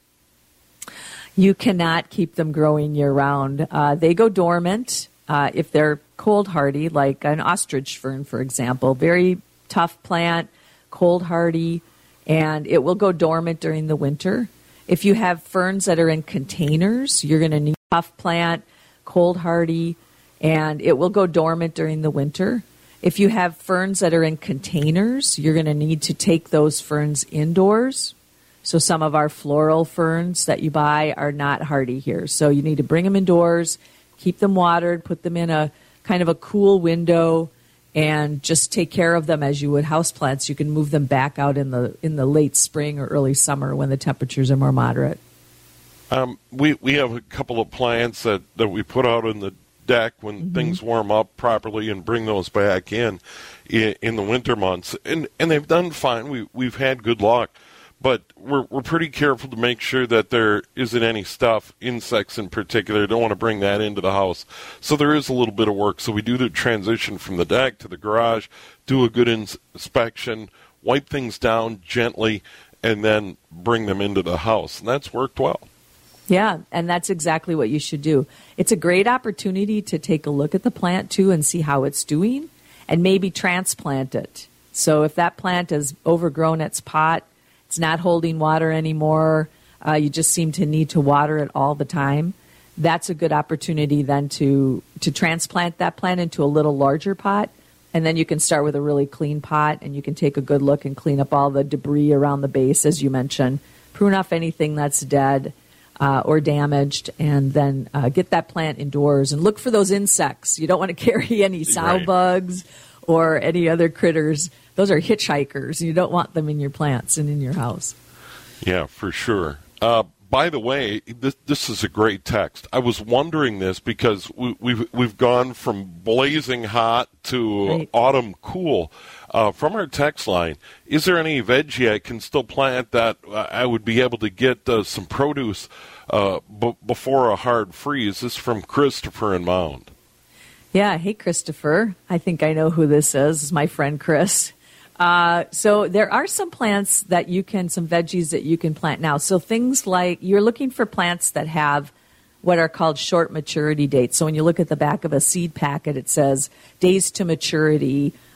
You cannot keep them growing year-round. They go dormant if they're cold hardy, like an ostrich fern, for example. Very tough plant, cold hardy, and it will go dormant during the winter. If you have ferns that are in containers, you're going to need a tough plant, cold hardy, and it will go dormant during the winter. If you have ferns that are in containers, you're going to need to take those ferns indoors. So some of our floral ferns that you buy are not hardy here. So you need to bring them indoors, keep them watered, put them in a kind of a cool window, and just take care of them as you would houseplants. You can move them back out in the late spring or early summer when the temperatures are more moderate. We have a couple of plants that we put out on the deck when things warm up properly and bring those back in the winter months, and they've done fine. We've had good luck. But we're pretty careful to make sure that there isn't any stuff, insects in particular. Don't want to bring that into the house. So there is a little bit of work. So we do the transition from the deck to the garage, do a good inspection, wipe things down gently, and then bring them into the house. And that's worked well. Yeah, and that's exactly what you should do. It's a great opportunity to take a look at the plant, too, and see how it's doing, and maybe transplant it. So if that plant has overgrown its pot, it's not holding water anymore, you just seem to need to water it all the time, that's a good opportunity then to transplant that plant into a little larger pot. And then you can start with a really clean pot, and you can take a good look and clean up all the debris around the base, as you mentioned. Prune off anything that's dead or damaged, and then get that plant indoors. And look for those insects. You don't want to carry any sow bugs or any other critters. Those are hitchhikers. You don't want them in your plants and in your house. Yeah, for sure. By the way, this is a great text. I was wondering this because we've gone from blazing hot to autumn cool. From our text line, is there any veggie I can still plant that I would be able to get some produce before a hard freeze? This is from Christopher in Mound. Yeah, hey, Christopher. I think I know who this is. This is my friend Chris. So there are some plants that some veggies that you can plant now. So things like, you're looking for plants that have what are called short maturity dates. So when you look at the back of a seed packet, it says days to maturity,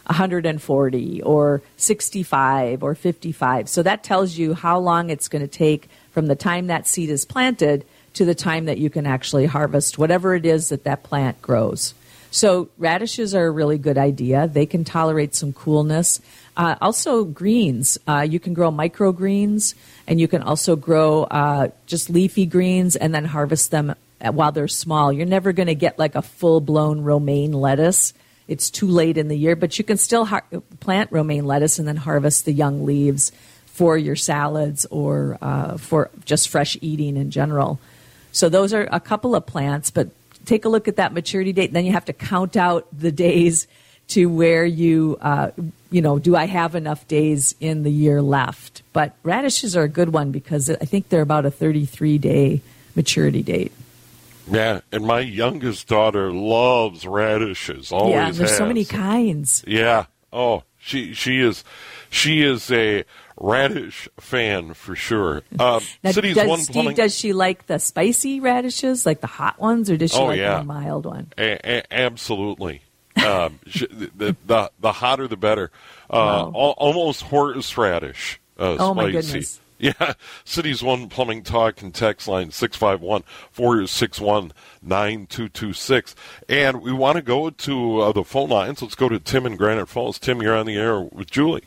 140 or 65 or 55. So that tells you how long it's going to take from the time that seed is planted to the time that you can actually harvest whatever it is that plant grows. So radishes are a really good idea. They can tolerate some coolness. Also greens. You can grow microgreens, and you can also grow just leafy greens and then harvest them while they're small. You're never going to get like a full-blown romaine lettuce. It's too late in the year, but you can still plant romaine lettuce and then harvest the young leaves for your salads or for just fresh eating in general. So those are a couple of plants, but take a look at that maturity date. Then you have to count out the days to where do I have enough days in the year left? But radishes are a good one because I think they're about a 33-day maturity date. Yeah, and my youngest daughter loves radishes. Always yeah, there's has. So many kinds. Yeah. Oh, she is a radish fan for sure. Now, Steve, does she like the spicy radishes, like the hot ones, or does she like the mild one? Absolutely. The hotter the better. Wow. Almost horseradish. Oh my spicy. goodness. Yeah, Cities 1 Plumbing Talk and text line 651-461-9226. And we want to go to the phone lines. Let's go to Tim in Granite Falls. Tim, you're on the air with Julie.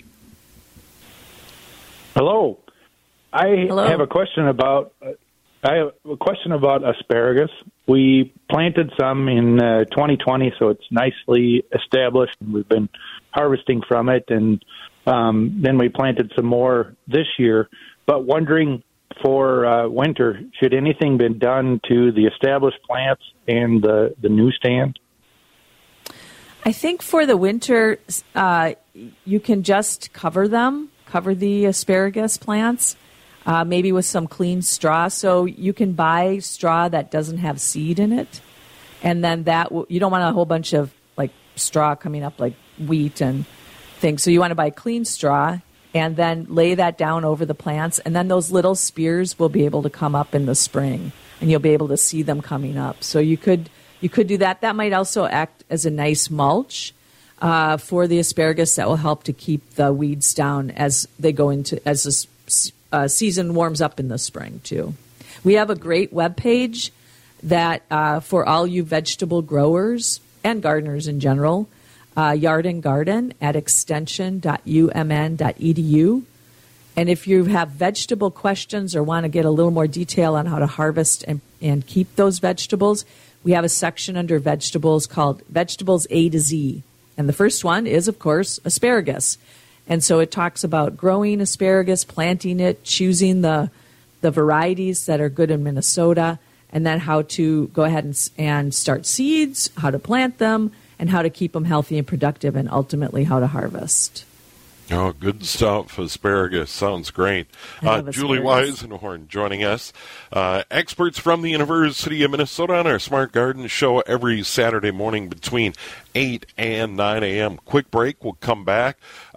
Hello. Hello. I have a question about asparagus. We planted some in 2020, so it's nicely established. We've been harvesting from it, and then we planted some more this year. But wondering for winter, should anything been done to the established plants and the new stand? I think for the winter, you can just cover the asparagus plants, maybe with some clean straw. So you can buy straw that doesn't have seed in it, and then you don't want a whole bunch of like straw coming up like wheat and things. So you want to buy clean straw and then lay that down over the plants, and then those little spears will be able to come up in the spring, and you'll be able to see them coming up. So you could do that. That might also act as a nice mulch for the asparagus that will help to keep the weeds down as the season warms up in the spring too. We have a great webpage that for all you vegetable growers and gardeners in general, Yard and Garden at extension.umn.edu. And if you have vegetable questions or want to get a little more detail on how to harvest and keep those vegetables, we have a section under vegetables called Vegetables A to Z. And the first one is, of course, asparagus. And so it talks about growing asparagus, planting it, choosing the varieties that are good in Minnesota, and then how to go ahead and start seeds, how to plant them, and how to keep them healthy and productive, and ultimately how to harvest. Oh, good stuff. Asparagus sounds great. Julie Weisenhorn joining us. Experts from the University of Minnesota on our Smart Garden Show every Saturday morning between 8 and 9 a.m. Quick break. We'll come back.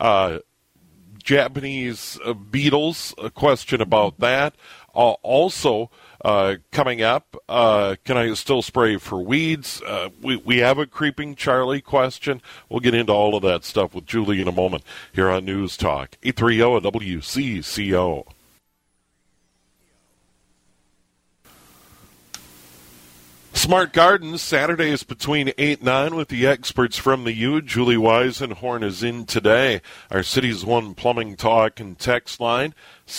Japanese beetles, a question about that. Also, coming up, can I still spray for weeds? We have a Creeping Charlie question. We'll get into all of that stuff with Julie in a moment here on News Talk 830 WCCO. Smart Gardens, Saturdays between 8 and 9 with the experts from the U. Julie Weisenhorn is in today. Our Cities 1 Plumbing Talk and text line,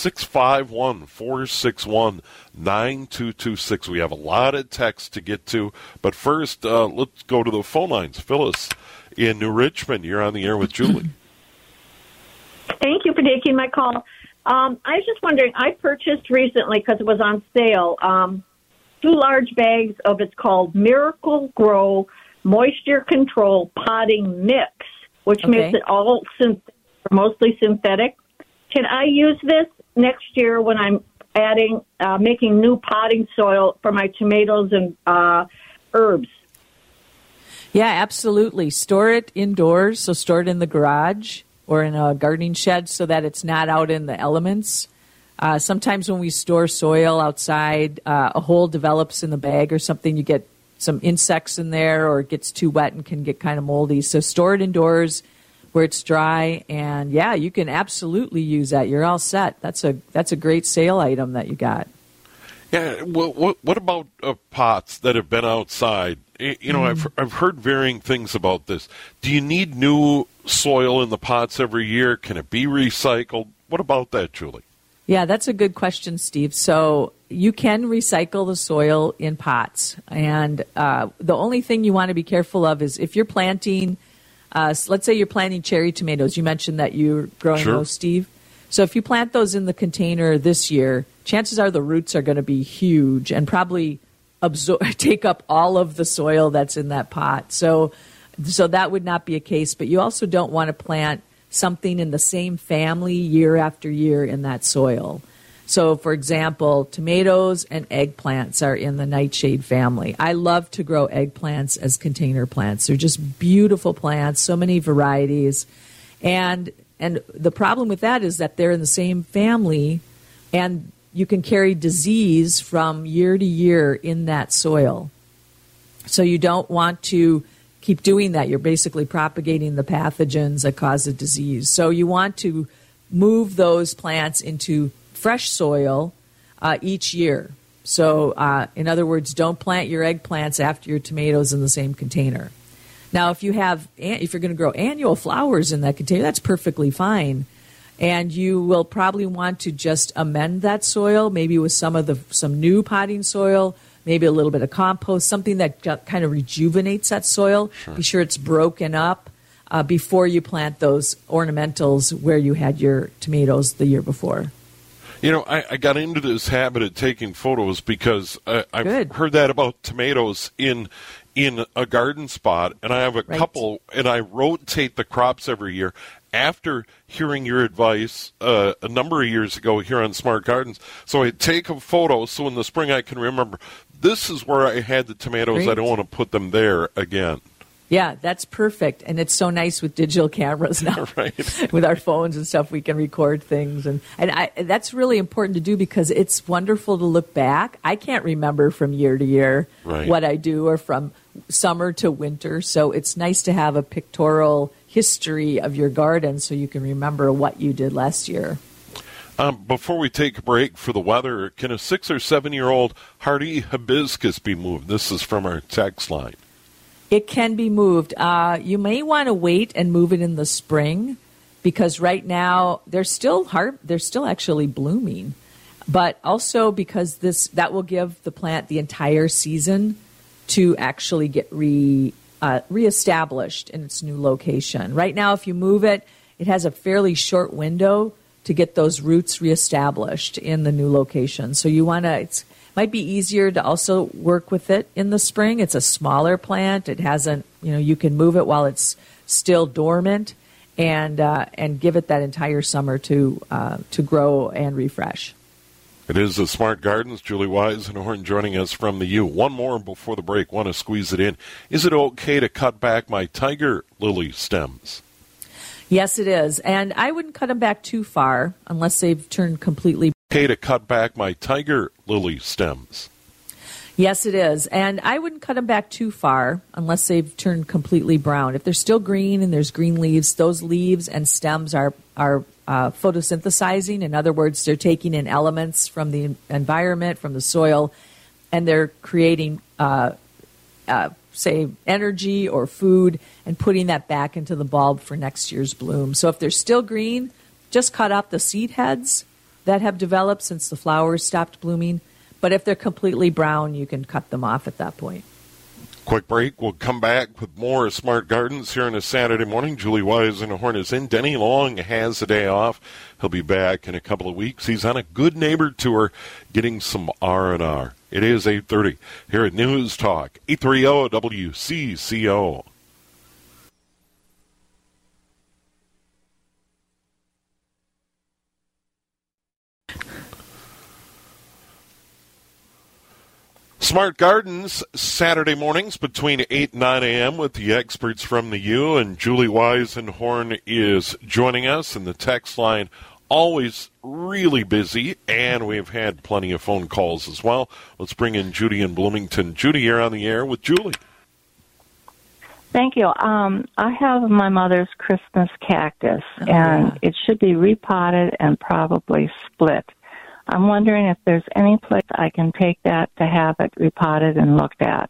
651-461-9226. We have a lot of texts to get to, but first, let's go to the phone lines. Phyllis in New Richmond, you're on the air with Julie. Thank you for taking my call. I was just wondering, I purchased recently, because it was on sale, 2 large bags of it's called Miracle Grow Moisture Control Potting Mix, which makes it all mostly synthetic. Can I use this next year when I'm making new potting soil for my tomatoes and herbs? Yeah, absolutely. Store it indoors, so store it in the garage or in a gardening shed so that it's not out in the elements. Sometimes when we store soil outside, a hole develops in the bag or something. You get some insects in there, or it gets too wet and can get kind of moldy. So store it indoors where it's dry, and you can absolutely use that. You're all set. That's a great sale item that you got. Yeah. Well, what about pots that have been outside? I've heard varying things about this. Do you need new soil in the pots every year? Can it be recycled? What about that, Julie? Yeah, that's a good question, Steve. So you can recycle the soil in pots, and the only thing you want to be careful of is if you're planting. Let's say you're planting cherry tomatoes. You mentioned that you're growing those, Steve. So if you plant those in the container this year, chances are the roots are going to be huge and probably take up all of the soil that's in that pot. So that would not be a case. But you also don't want to plant something in the same family year after year in that soil. So, for example, tomatoes and eggplants are in the nightshade family. I love to grow eggplants as container plants. They're just beautiful plants, so many varieties. And the problem with that is that they're in the same family, and you can carry disease from year to year in that soil. So you don't want to keep doing that. You're basically propagating the pathogens that cause the disease. So you want to move those plants into fresh soil each year. So, in other words, don't plant your eggplants after your tomatoes in the same container. Now, if you're going to grow annual flowers in that container, that's perfectly fine. And you will probably want to just amend that soil, maybe with some new potting soil, maybe a little bit of compost, something that kind of rejuvenates that soil. Sure. Be sure it's broken up before you plant those ornamentals where you had your tomatoes the year before. I got into this habit of taking photos because I've heard that about tomatoes in a garden spot, and I have a couple, and I rotate the crops every year. After hearing your advice a number of years ago here on Smart Gardens, so I take a photo so in the spring I can remember, this is where I had the tomatoes. Great. I don't want to put them there again. Yeah, that's perfect. And it's so nice with digital cameras now. Right. With our phones and stuff, we can record things. And that's really important to do because it's wonderful to look back. I can't remember from year to year what I do or from summer to winter. So it's nice to have a pictorial history of your garden so you can remember what you did last year. Before we take a break for the weather, can a 6 or 7 year old hardy hibiscus be moved? This is from our text line. It can be moved. You may want to wait and move it in the spring because right now they're still actually blooming. But also because that will give the plant the entire season to actually get reestablished in its new location. Right now, if you move it, it has a fairly short window to get those roots reestablished in the new location. So you want to. Might be easier to also work with it in the spring. It's a smaller plant. It hasn't, you can move it while it's still dormant, and give it that entire summer to grow and refresh. It is the Smart Gardens. Julie Weisenhorn joining us from the U. One more before the break. Want to squeeze it in. Is it okay to cut back my tiger lily stems? Yes, it is. And I wouldn't cut them back too far unless they've turned completely. Okay to cut back my tiger lily stems? Yes, it is. And I wouldn't cut them back too far unless they've turned completely brown. If they're still green and there's green leaves, those leaves and stems are photosynthesizing. In other words, they're taking in elements from the environment, from the soil, and they're creating, say, energy or food and putting that back into the bulb for next year's bloom. So if they're still green, just cut out the seed heads that have developed since the flowers stopped blooming. But if they're completely brown, you can cut them off at that point. Quick break. We'll come back with more Smart Gardens here on a Saturday morning. Julie Weisenhorn is in. Denny Long has a day off. He'll be back in a couple of weeks. He's on a Good Neighbor tour getting some R&R. It is 8:30 here at News Talk, 830 WCCO. Smart Gardens, Saturday mornings between 8 and 9 a.m. with the experts from the U, and Julie Weisenhorn is joining us, and the text line always really busy, and we've had plenty of phone calls as well. Let's bring in Judy in Bloomington. Judy, you're on the air with Julie. Thank you. I have my mother's Christmas cactus, and it should be repotted and probably split. I'm wondering if there's any place I can take that to have it repotted and looked at.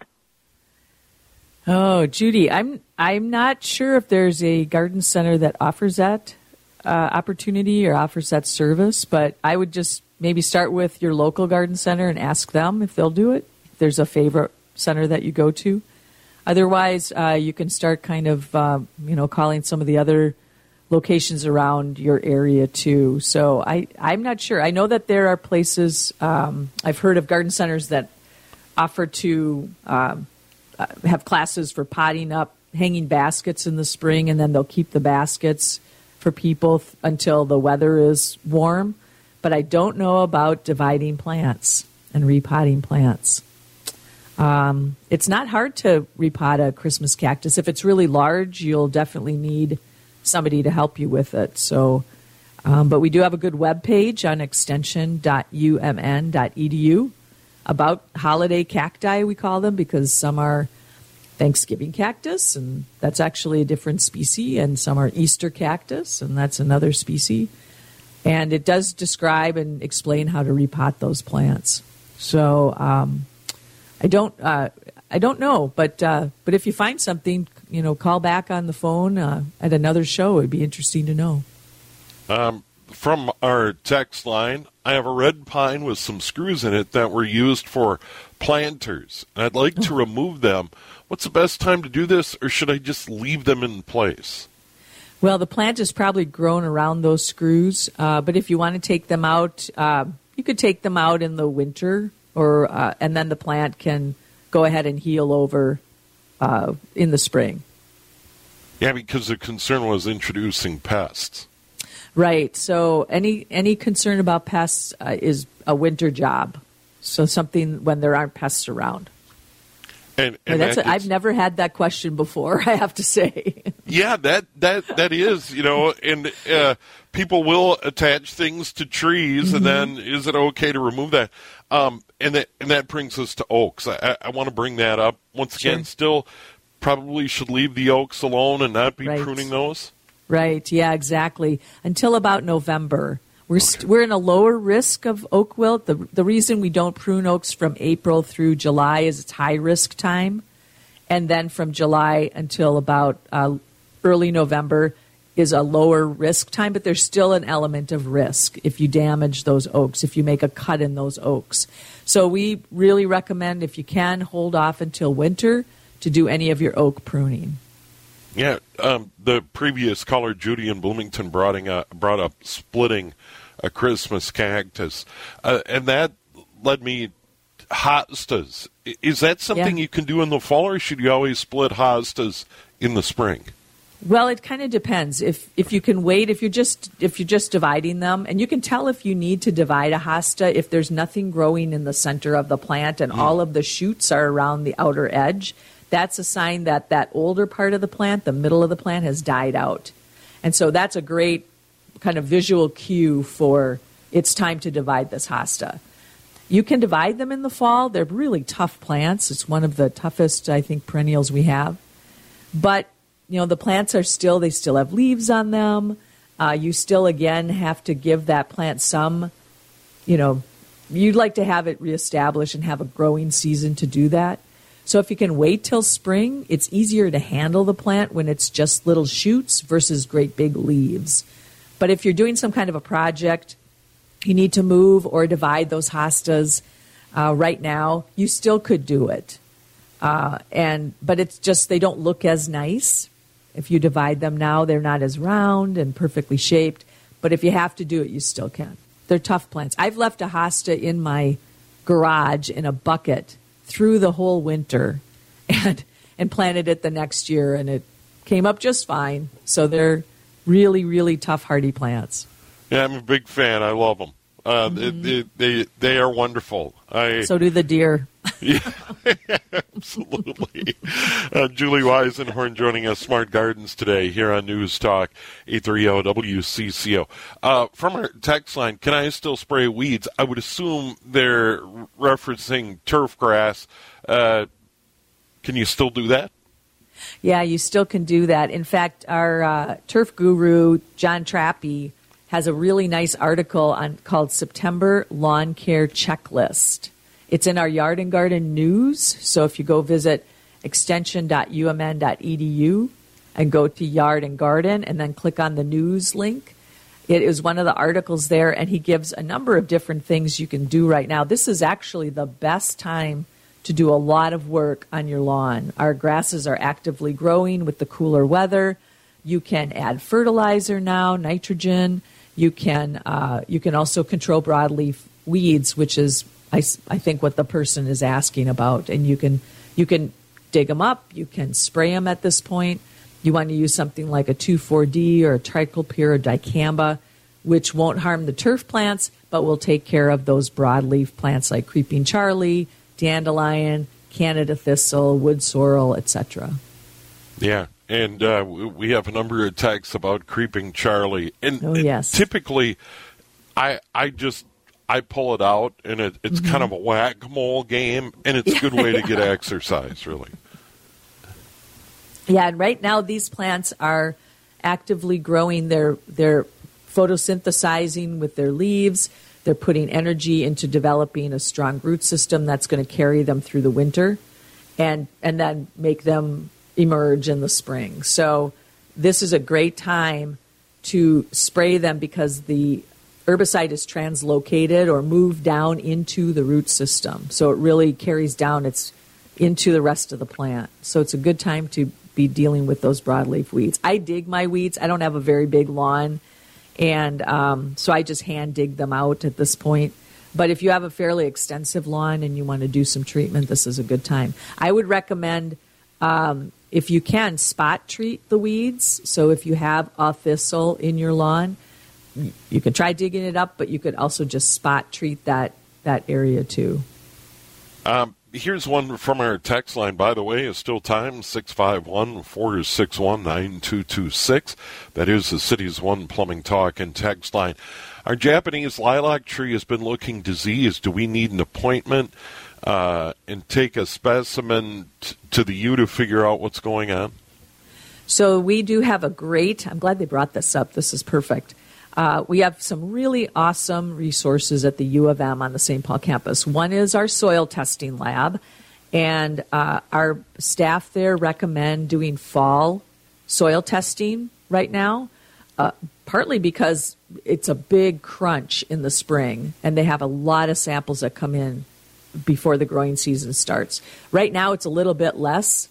Oh, Judy, I'm not sure if there's a garden center that offers that opportunity or offers that service, but I would just maybe start with your local garden center and ask them if they'll do it. If there's a favorite center that you go to. Otherwise, you can start kind of, calling some of the other locations around your area too. So I'm not sure. I know that there are places, I've heard of garden centers that offer to have classes for potting up hanging baskets in the spring, and then they'll keep the baskets for people until the weather is warm. But I don't know about dividing plants and repotting plants. It's not hard to repot a Christmas cactus. If it's really large, you'll definitely need somebody to help you with it. So, but we do have a good web page on extension.umn.edu about holiday cacti, we call them, because some are Thanksgiving cactus, and that's actually a different species, and some are Easter cactus, and that's another species. And it does describe and explain how to repot those plants. So I don't know, but if you find something, call back on the phone at another show. It'd be interesting to know. From our text line, I have a red pine with some screws in it that were used for planters, and I'd like to remove them. What's the best time to do this, or should I just leave them in place? Well, the plant is probably grown around those screws, but if you want to take them out, you could take them out in the winter, and then the plant can go ahead and heal over in the spring. Yeah, because the concern was introducing pests. Right. So any concern about pests is a winter job. So something when there aren't pests around. And I've never had that question before, I have to say. Yeah, that is, and people will attach things to trees, and then is it okay to remove that? And that brings us to oaks. I want to bring that up once again. Still, probably should leave the oaks alone and not be pruning those. Right. Yeah. Exactly. Until about November, we're in a lower risk of oak wilt. The reason we don't prune oaks from April through July is it's high risk time, and then from July until about early November is a lower risk time. But there's still an element of risk if you damage those oaks, if you make a cut in those oaks. So we really recommend, if you can, hold off until winter to do any of your oak pruning. Yeah, the previous caller, Judy in Bloomington, brought up splitting a Christmas cactus, and that led me hostas. Is that something you can do in the fall, or should you always split hostas in the spring? Well, it kind of depends. If you can wait, if you're just dividing them, and you can tell if you need to divide a hosta if there's nothing growing in the center of the plant and all of the shoots are around the outer edge. That's a sign that that older part of the plant, the middle of the plant, has died out. And so that's a great kind of visual cue for it's time to divide this hosta. You can divide them in the fall. They're really tough plants. It's one of the toughest, I think, perennials we have. But, the plants they still have leaves on them. You still, again, have to give that plant some, you'd like to have it reestablished and have a growing season to do that. So if you can wait till spring, it's easier to handle the plant when it's just little shoots versus great big leaves. But if you're doing some kind of a project, you need to move or divide those hostas right now, you still could do it. But it's just they don't look as nice. If you divide them now, they're not as round and perfectly shaped. But if you have to do it, you still can. They're tough plants. I've left a hosta in my garage in a bucket through the whole winter and planted it the next year, and it came up just fine. So they're really, really tough, hardy plants. Yeah, I'm a big fan. I love them. They are wonderful. So do the deer. Yeah, absolutely. Julie Weisenhorn joining us, Smart Gardens, today here on News Talk 830 WCCO. From our text line, can I still spray weeds? I would assume they're referencing turf grass. Can you still do that? Yeah, you still can do that. In fact, our turf guru, John Trappy, has a really nice article called September Lawn Care Checklist. It's in our Yard and Garden News. So if you go visit extension.umn.edu and go to Yard and Garden and then click on the news link, it is one of the articles there, and he gives a number of different things you can do right now. This is actually the best time to do a lot of work on your lawn. Our grasses are actively growing with the cooler weather. You can add fertilizer now, nitrogen. You can also control broadleaf weeds, which is I think what the person is asking about. And you can dig them up. You can spray them at this point. You want to use something like a 2,4-D or a trichopyr or dicamba, which won't harm the turf plants, but will take care of those broadleaf plants like creeping Charlie, dandelion, Canada thistle, wood sorrel, etc. Yeah, and we have a number of texts about creeping Charlie. And yes. Typically, I pull it out, and it's kind of a whack-a-mole game, and it's a good way to get exercise, really. Yeah, and right now these plants are actively growing. They're photosynthesizing with their leaves. They're putting energy into developing a strong root system that's going to carry them through the winter and then make them emerge in the spring. So this is a great time to spray them because the herbicide is translocated or moved down into the root system. So it really carries down into the rest of the plant. So it's a good time to be dealing with those broadleaf weeds. I dig my weeds. I don't have a very big lawn, and so I just hand dig them out at this point. But if you have a fairly extensive lawn and you want to do some treatment, this is a good time. I would recommend, if you can, spot treat the weeds. So if you have a thistle in your lawn, you can try digging it up, but you could also just spot treat that area too. Here's one from our text line, by the way. It's still time, 651-461-9226. That is the City's One Plumbing Talk and text line. Our Japanese lilac tree has been looking diseased. Do we need an appointment and take a specimen to the U to figure out what's going on? So we do have I'm glad they brought this up. This is perfect. We have some really awesome resources at the U of M on the St. Paul campus. One is our soil testing lab, and our staff there recommend doing fall soil testing right now, partly because it's a big crunch in the spring, and they have a lot of samples that come in before the growing season starts. Right now it's a little bit less,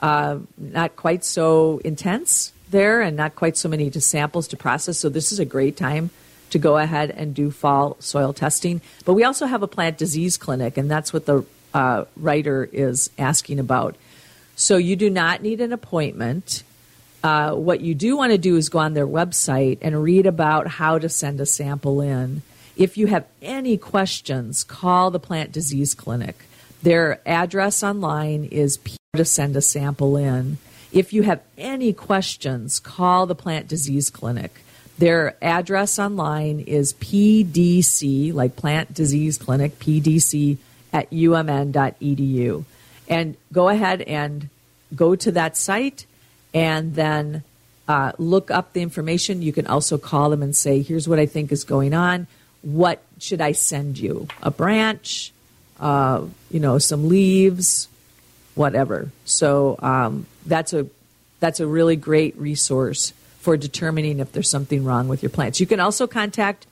not quite so intense there and not quite so many samples to process. So this is a great time to go ahead and do fall soil testing. But we also have a plant disease clinic, and that's what the writer is asking about. So you do not need an appointment. What you do want to do is go on their website and read about how to send a sample in. If you have any questions, call the plant disease clinic. Their address online is to send a sample in. If you have any questions, call the Plant Disease Clinic. Their address online is PDC, like Plant Disease Clinic, PDC at umn.edu. And go ahead and go to that site and then look up the information. You can also call them and say, here's what I think is going on. What should I send you? A branch, some leaves, whatever. So that's a really great resource for determining if there's something wrong with your plants. You can also contact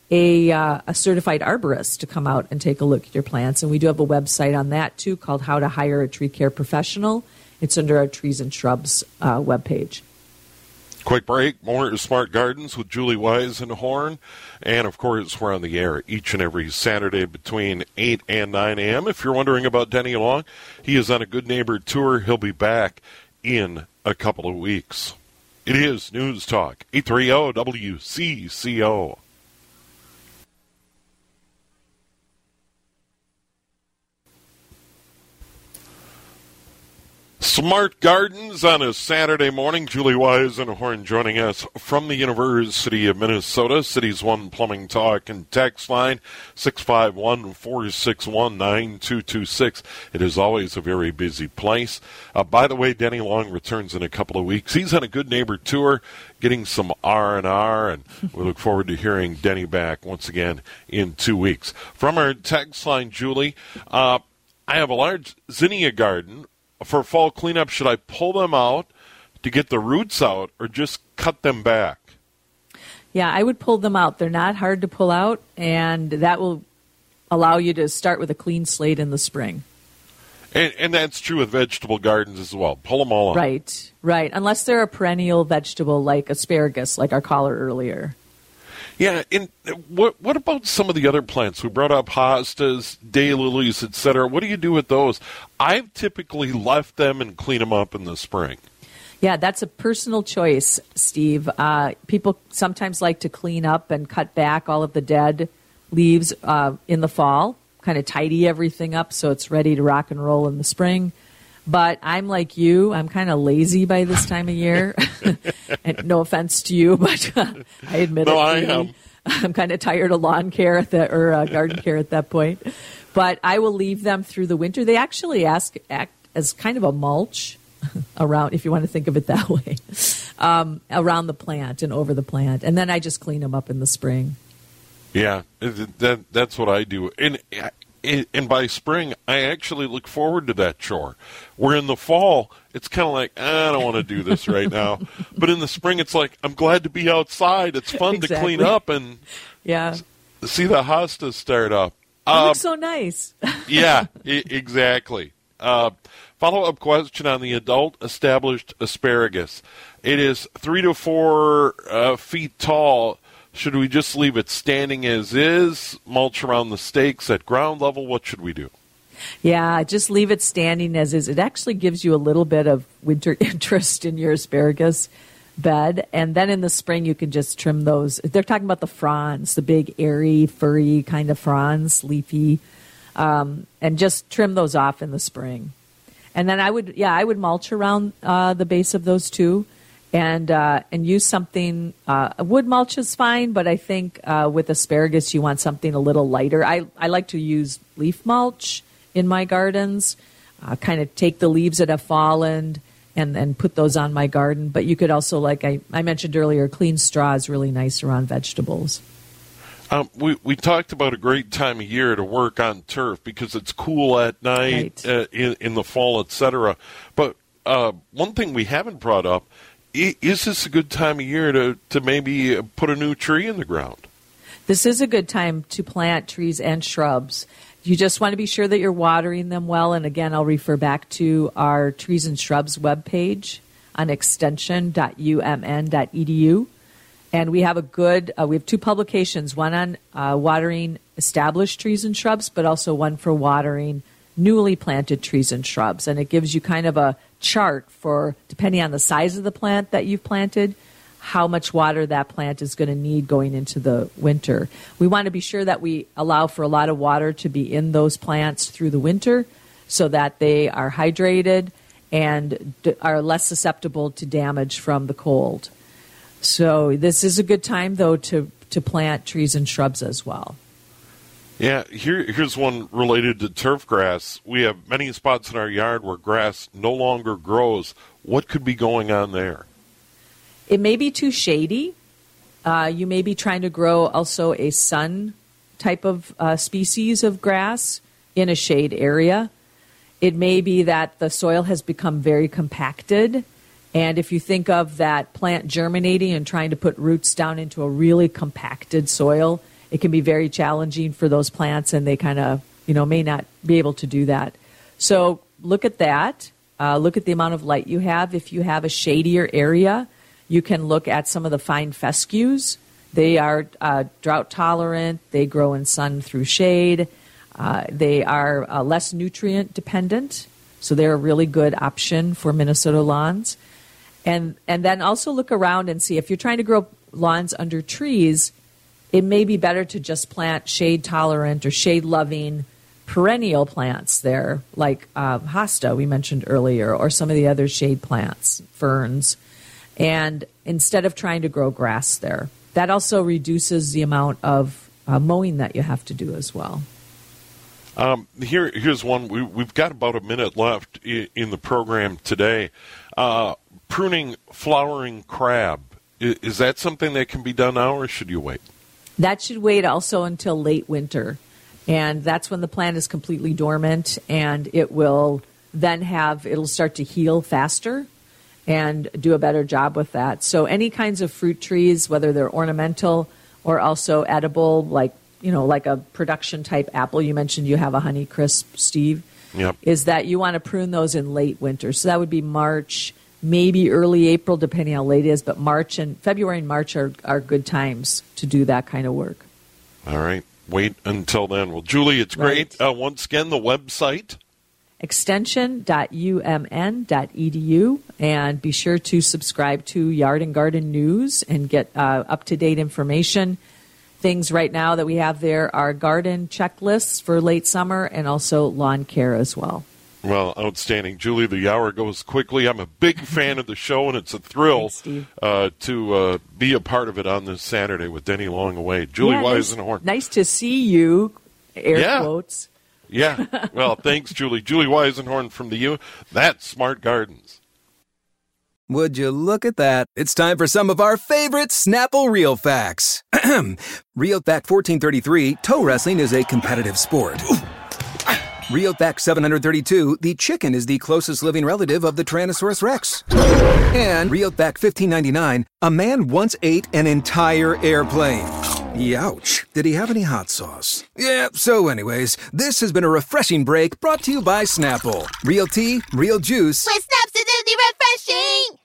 a certified arborist to come out and take a look at your plants. And we do have a website on that, too, called How to Hire a Tree Care Professional. It's under our Trees and Shrubs webpage. Quick break. More Smart Gardens with Julie Weisenhorn. And, of course, we're on the air each and every Saturday between 8 and 9 a.m. If you're wondering about Denny Long, he is on a Good Neighbor tour. He'll be back in a couple of weeks. It is News Talk, 830 WCCO. Smart Gardens on a Saturday morning. Julie Weisenhorn joining us from the University of Minnesota. City's One Plumbing Talk and text line 651-461-9226. It is always a very busy place. By the way, Denny Long returns in a couple of weeks. He's on a Good Neighbor tour, getting some R&R, and we look forward to hearing Denny back once again in 2 weeks. From our text line, Julie, I have a large zinnia garden. For fall cleanup, should I pull them out to get the roots out or just cut them back? Yeah, I would pull them out. They're not hard to pull out, and that will allow you to start with a clean slate in the spring. And that's true with vegetable gardens as well. Pull them all out. Right. Unless they're a perennial vegetable like asparagus, like our caller earlier. Yeah, and what about some of the other plants? We brought up hostas, daylilies, etc. What do you do with those? I've typically left them and clean them up in the spring. Yeah, that's a personal choice, Steve. People sometimes like to clean up and cut back all of the dead leaves in the fall, kind of tidy everything up so it's ready to rock and roll in the spring. But I'm like you. I'm kind of lazy by this time of year. And no offense to you, but I admit it. I am. I'm kind of tired of lawn care or garden care at that point. But I will leave them through the winter. They actually act as kind of a mulch around, if you want to think of it that way, around the plant and over the plant. And then I just clean them up in the spring. Yeah, that's what I do. And by spring, I actually look forward to that chore. Where in the fall, it's kind of like, I don't want to do this right now. But in the spring, it's like, I'm glad to be outside. It's fun to clean up and see the hostas start up. It looks so nice. Yeah, exactly. Follow-up question on the adult established asparagus. It is 3 to 4 feet tall. Should we just leave it standing as is, mulch around the stakes at ground level? What should we do? Yeah, just leave it standing as is. It actually gives you a little bit of winter interest in your asparagus bed. And then in the spring, you can just trim those. They're talking about the fronds, the big, airy, furry kind of fronds, leafy, and just trim those off in the spring. And then I would mulch around the base of those too. And use something. Wood mulch is fine, but I think with asparagus you want something a little lighter. I like to use leaf mulch in my gardens. Kind of take the leaves that have fallen and put those on my garden. But you could also, like I mentioned earlier, clean straw is really nice around vegetables. We talked about a great time of year to work on turf because it's cool at night, in the fall, etc. But one thing we haven't brought up. Is this a good time of year to maybe put a new tree in the ground? This is a good time to plant trees and shrubs. You just want to be sure that you're watering them well. And again, I'll refer back to our Trees and Shrubs webpage on extension.umn.edu. And we have we have 2 publications, one on watering established trees and shrubs, but also one for watering newly planted trees and shrubs. And it gives you kind of a chart for, depending on the size of the plant that you've planted, how much water that plant is going to need going into the winter. We want to be sure that we allow for a lot of water to be in those plants through the winter so that they are hydrated and are less susceptible to damage from the cold. So this is a good time, though, to plant trees and shrubs as well. Yeah, here's one related to turf grass. We have many spots in our yard where grass no longer grows. What could be going on there? It may be too shady. You may be trying to grow also a sun type of species of grass in a shade area. It may be that the soil has become very compacted. And if you think of that plant germinating and trying to put roots down into a really compacted soil, it can be very challenging for those plants, and they kind of, may not be able to do that. So look at that. Look at the amount of light you have. If you have a shadier area, you can look at some of the fine fescues. They are drought tolerant. They grow in sun through shade. They are less nutrient dependent, so they're a really good option for Minnesota lawns. And then also look around and see if you're trying to grow lawns under trees, it may be better to just plant shade-tolerant or shade-loving perennial plants there, like hosta we mentioned earlier, or some of the other shade plants, ferns, and instead of trying to grow grass there. That also reduces the amount of mowing that you have to do as well. Here's one. We've got about a minute left in the program today. Pruning flowering crab. Is that something that can be done now, or should you wait? That should wait also until late winter. And that's when the plant is completely dormant, and it will then it'll start to heal faster and do a better job with that. So any kinds of fruit trees, whether they're ornamental or also edible, like a production type apple. You mentioned you have a Honeycrisp, Steve. Yep. Is that you want to prune those in late winter. So that would be March, maybe early April, depending how late it is. But February and March are good times to do that kind of work. All right. Wait until then. Well, Julie, it's great. Once again, the website. extension.umn.edu, and be sure to subscribe to Yard and Garden News and get up-to-date information. Things right now that we have there are garden checklists for late summer and also lawn care as well. Well, outstanding. Julie, the hour goes quickly. I'm a big fan of the show, and it's a thrill to be a part of it on this Saturday with Denny Long-Away. Julie Weisenhorn. Nice to see you, quotes. Yeah. Well, thanks, Julie. Julie Weisenhorn from the U. That's Smart Gardens. Would you look at that? It's time for some of our favorite Snapple Real Facts. Real Fact 1433, toe wrestling is a competitive sport. Real Fact 732, the chicken is the closest living relative of the Tyrannosaurus Rex. And Real Fact 1599, a man once ate an entire airplane. Youch. Did he have any hot sauce? Yeah, so anyways, this has been a refreshing break brought to you by Snapple. Real tea, real juice. With Snap's acidity refreshing!